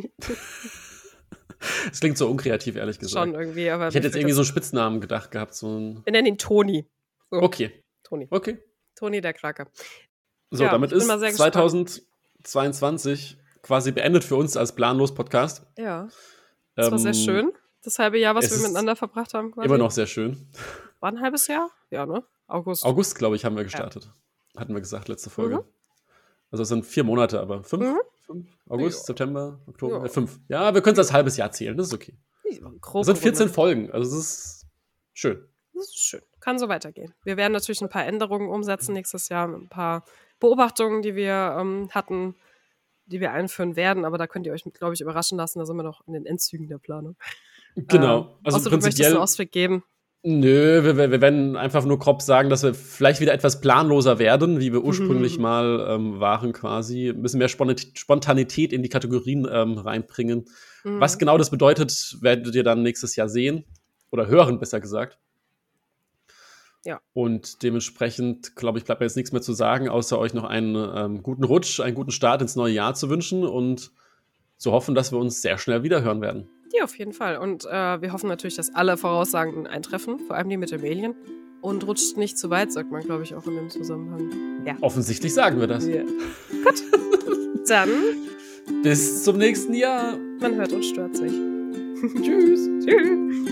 Das klingt so unkreativ, ehrlich gesagt. Schon irgendwie, aber Ich hätte jetzt irgendwie so einen Spitznamen gedacht gehabt. So wir nennen ihn Toni. So. Okay. Toni. Okay. Toni der Krake. So, Ja, damit ich bin ist mal sehr gespannt. 2022 quasi beendet für uns als Planlos-Podcast. Ja. Das war sehr schön. Das halbe Jahr, was es wir ist miteinander verbracht haben. Quasi. Immer noch sehr schön. War ein halbes Jahr? Ja, ne? August. August, glaube ich, haben wir gestartet. Hatten wir gesagt, letzte Folge. Also es sind 4 Monate, aber 5? 5? August, Ja. September, Oktober, Ja. 5. Ja, wir können es als halbes Jahr zählen, das ist okay. Grob Es sind 14 gerundet. Folgen, also das ist schön. Das ist schön. Kann so weitergehen. Wir werden natürlich ein paar Änderungen umsetzen nächstes Jahr. Ein paar Beobachtungen, die wir hatten, die wir einführen werden. Aber da könnt ihr euch, glaube ich, überraschen lassen. Da sind wir noch in den Endzügen der Planung. Genau. Also außer du möchtest prinzipiell. einen Ausweg geben. Nö, wir werden einfach nur grob sagen, dass wir vielleicht wieder etwas planloser werden, wie wir ursprünglich mal waren quasi. Ein bisschen mehr Spontanität in die Kategorien reinbringen. Was genau das bedeutet, werdet ihr dann nächstes Jahr sehen. Oder hören, besser gesagt. Ja. Und dementsprechend, glaube ich, bleibt mir jetzt nichts mehr zu sagen, außer euch noch einen guten Rutsch, einen guten Start ins neue Jahr zu wünschen und zu hoffen, dass wir uns sehr schnell wieder hören werden. Ja, auf jeden Fall. Und wir hoffen natürlich, dass alle Voraussagen eintreffen, vor allem die mit dem Alien. Und rutscht nicht zu weit, sagt man, glaube ich, auch in dem Zusammenhang. Ja. Offensichtlich sagen wir das. Ja. Gut. Dann, Bis zum nächsten Jahr. man hört und stört sich. Tschüss. Tschüss.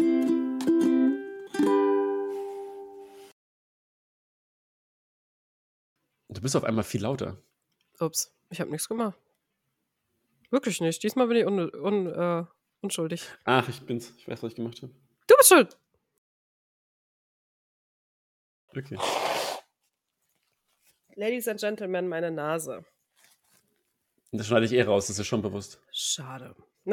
Du bist auf einmal viel lauter. Ups, ich habe nichts gemacht. Wirklich nicht. Diesmal bin ich unschuldig. Ach, ich bin's. Ich weiß, was ich gemacht habe. Du bist schuld. Okay. Ladies and Gentlemen, meine Nase. Das schneide ich raus, das ist ja schon bewusst. Schade.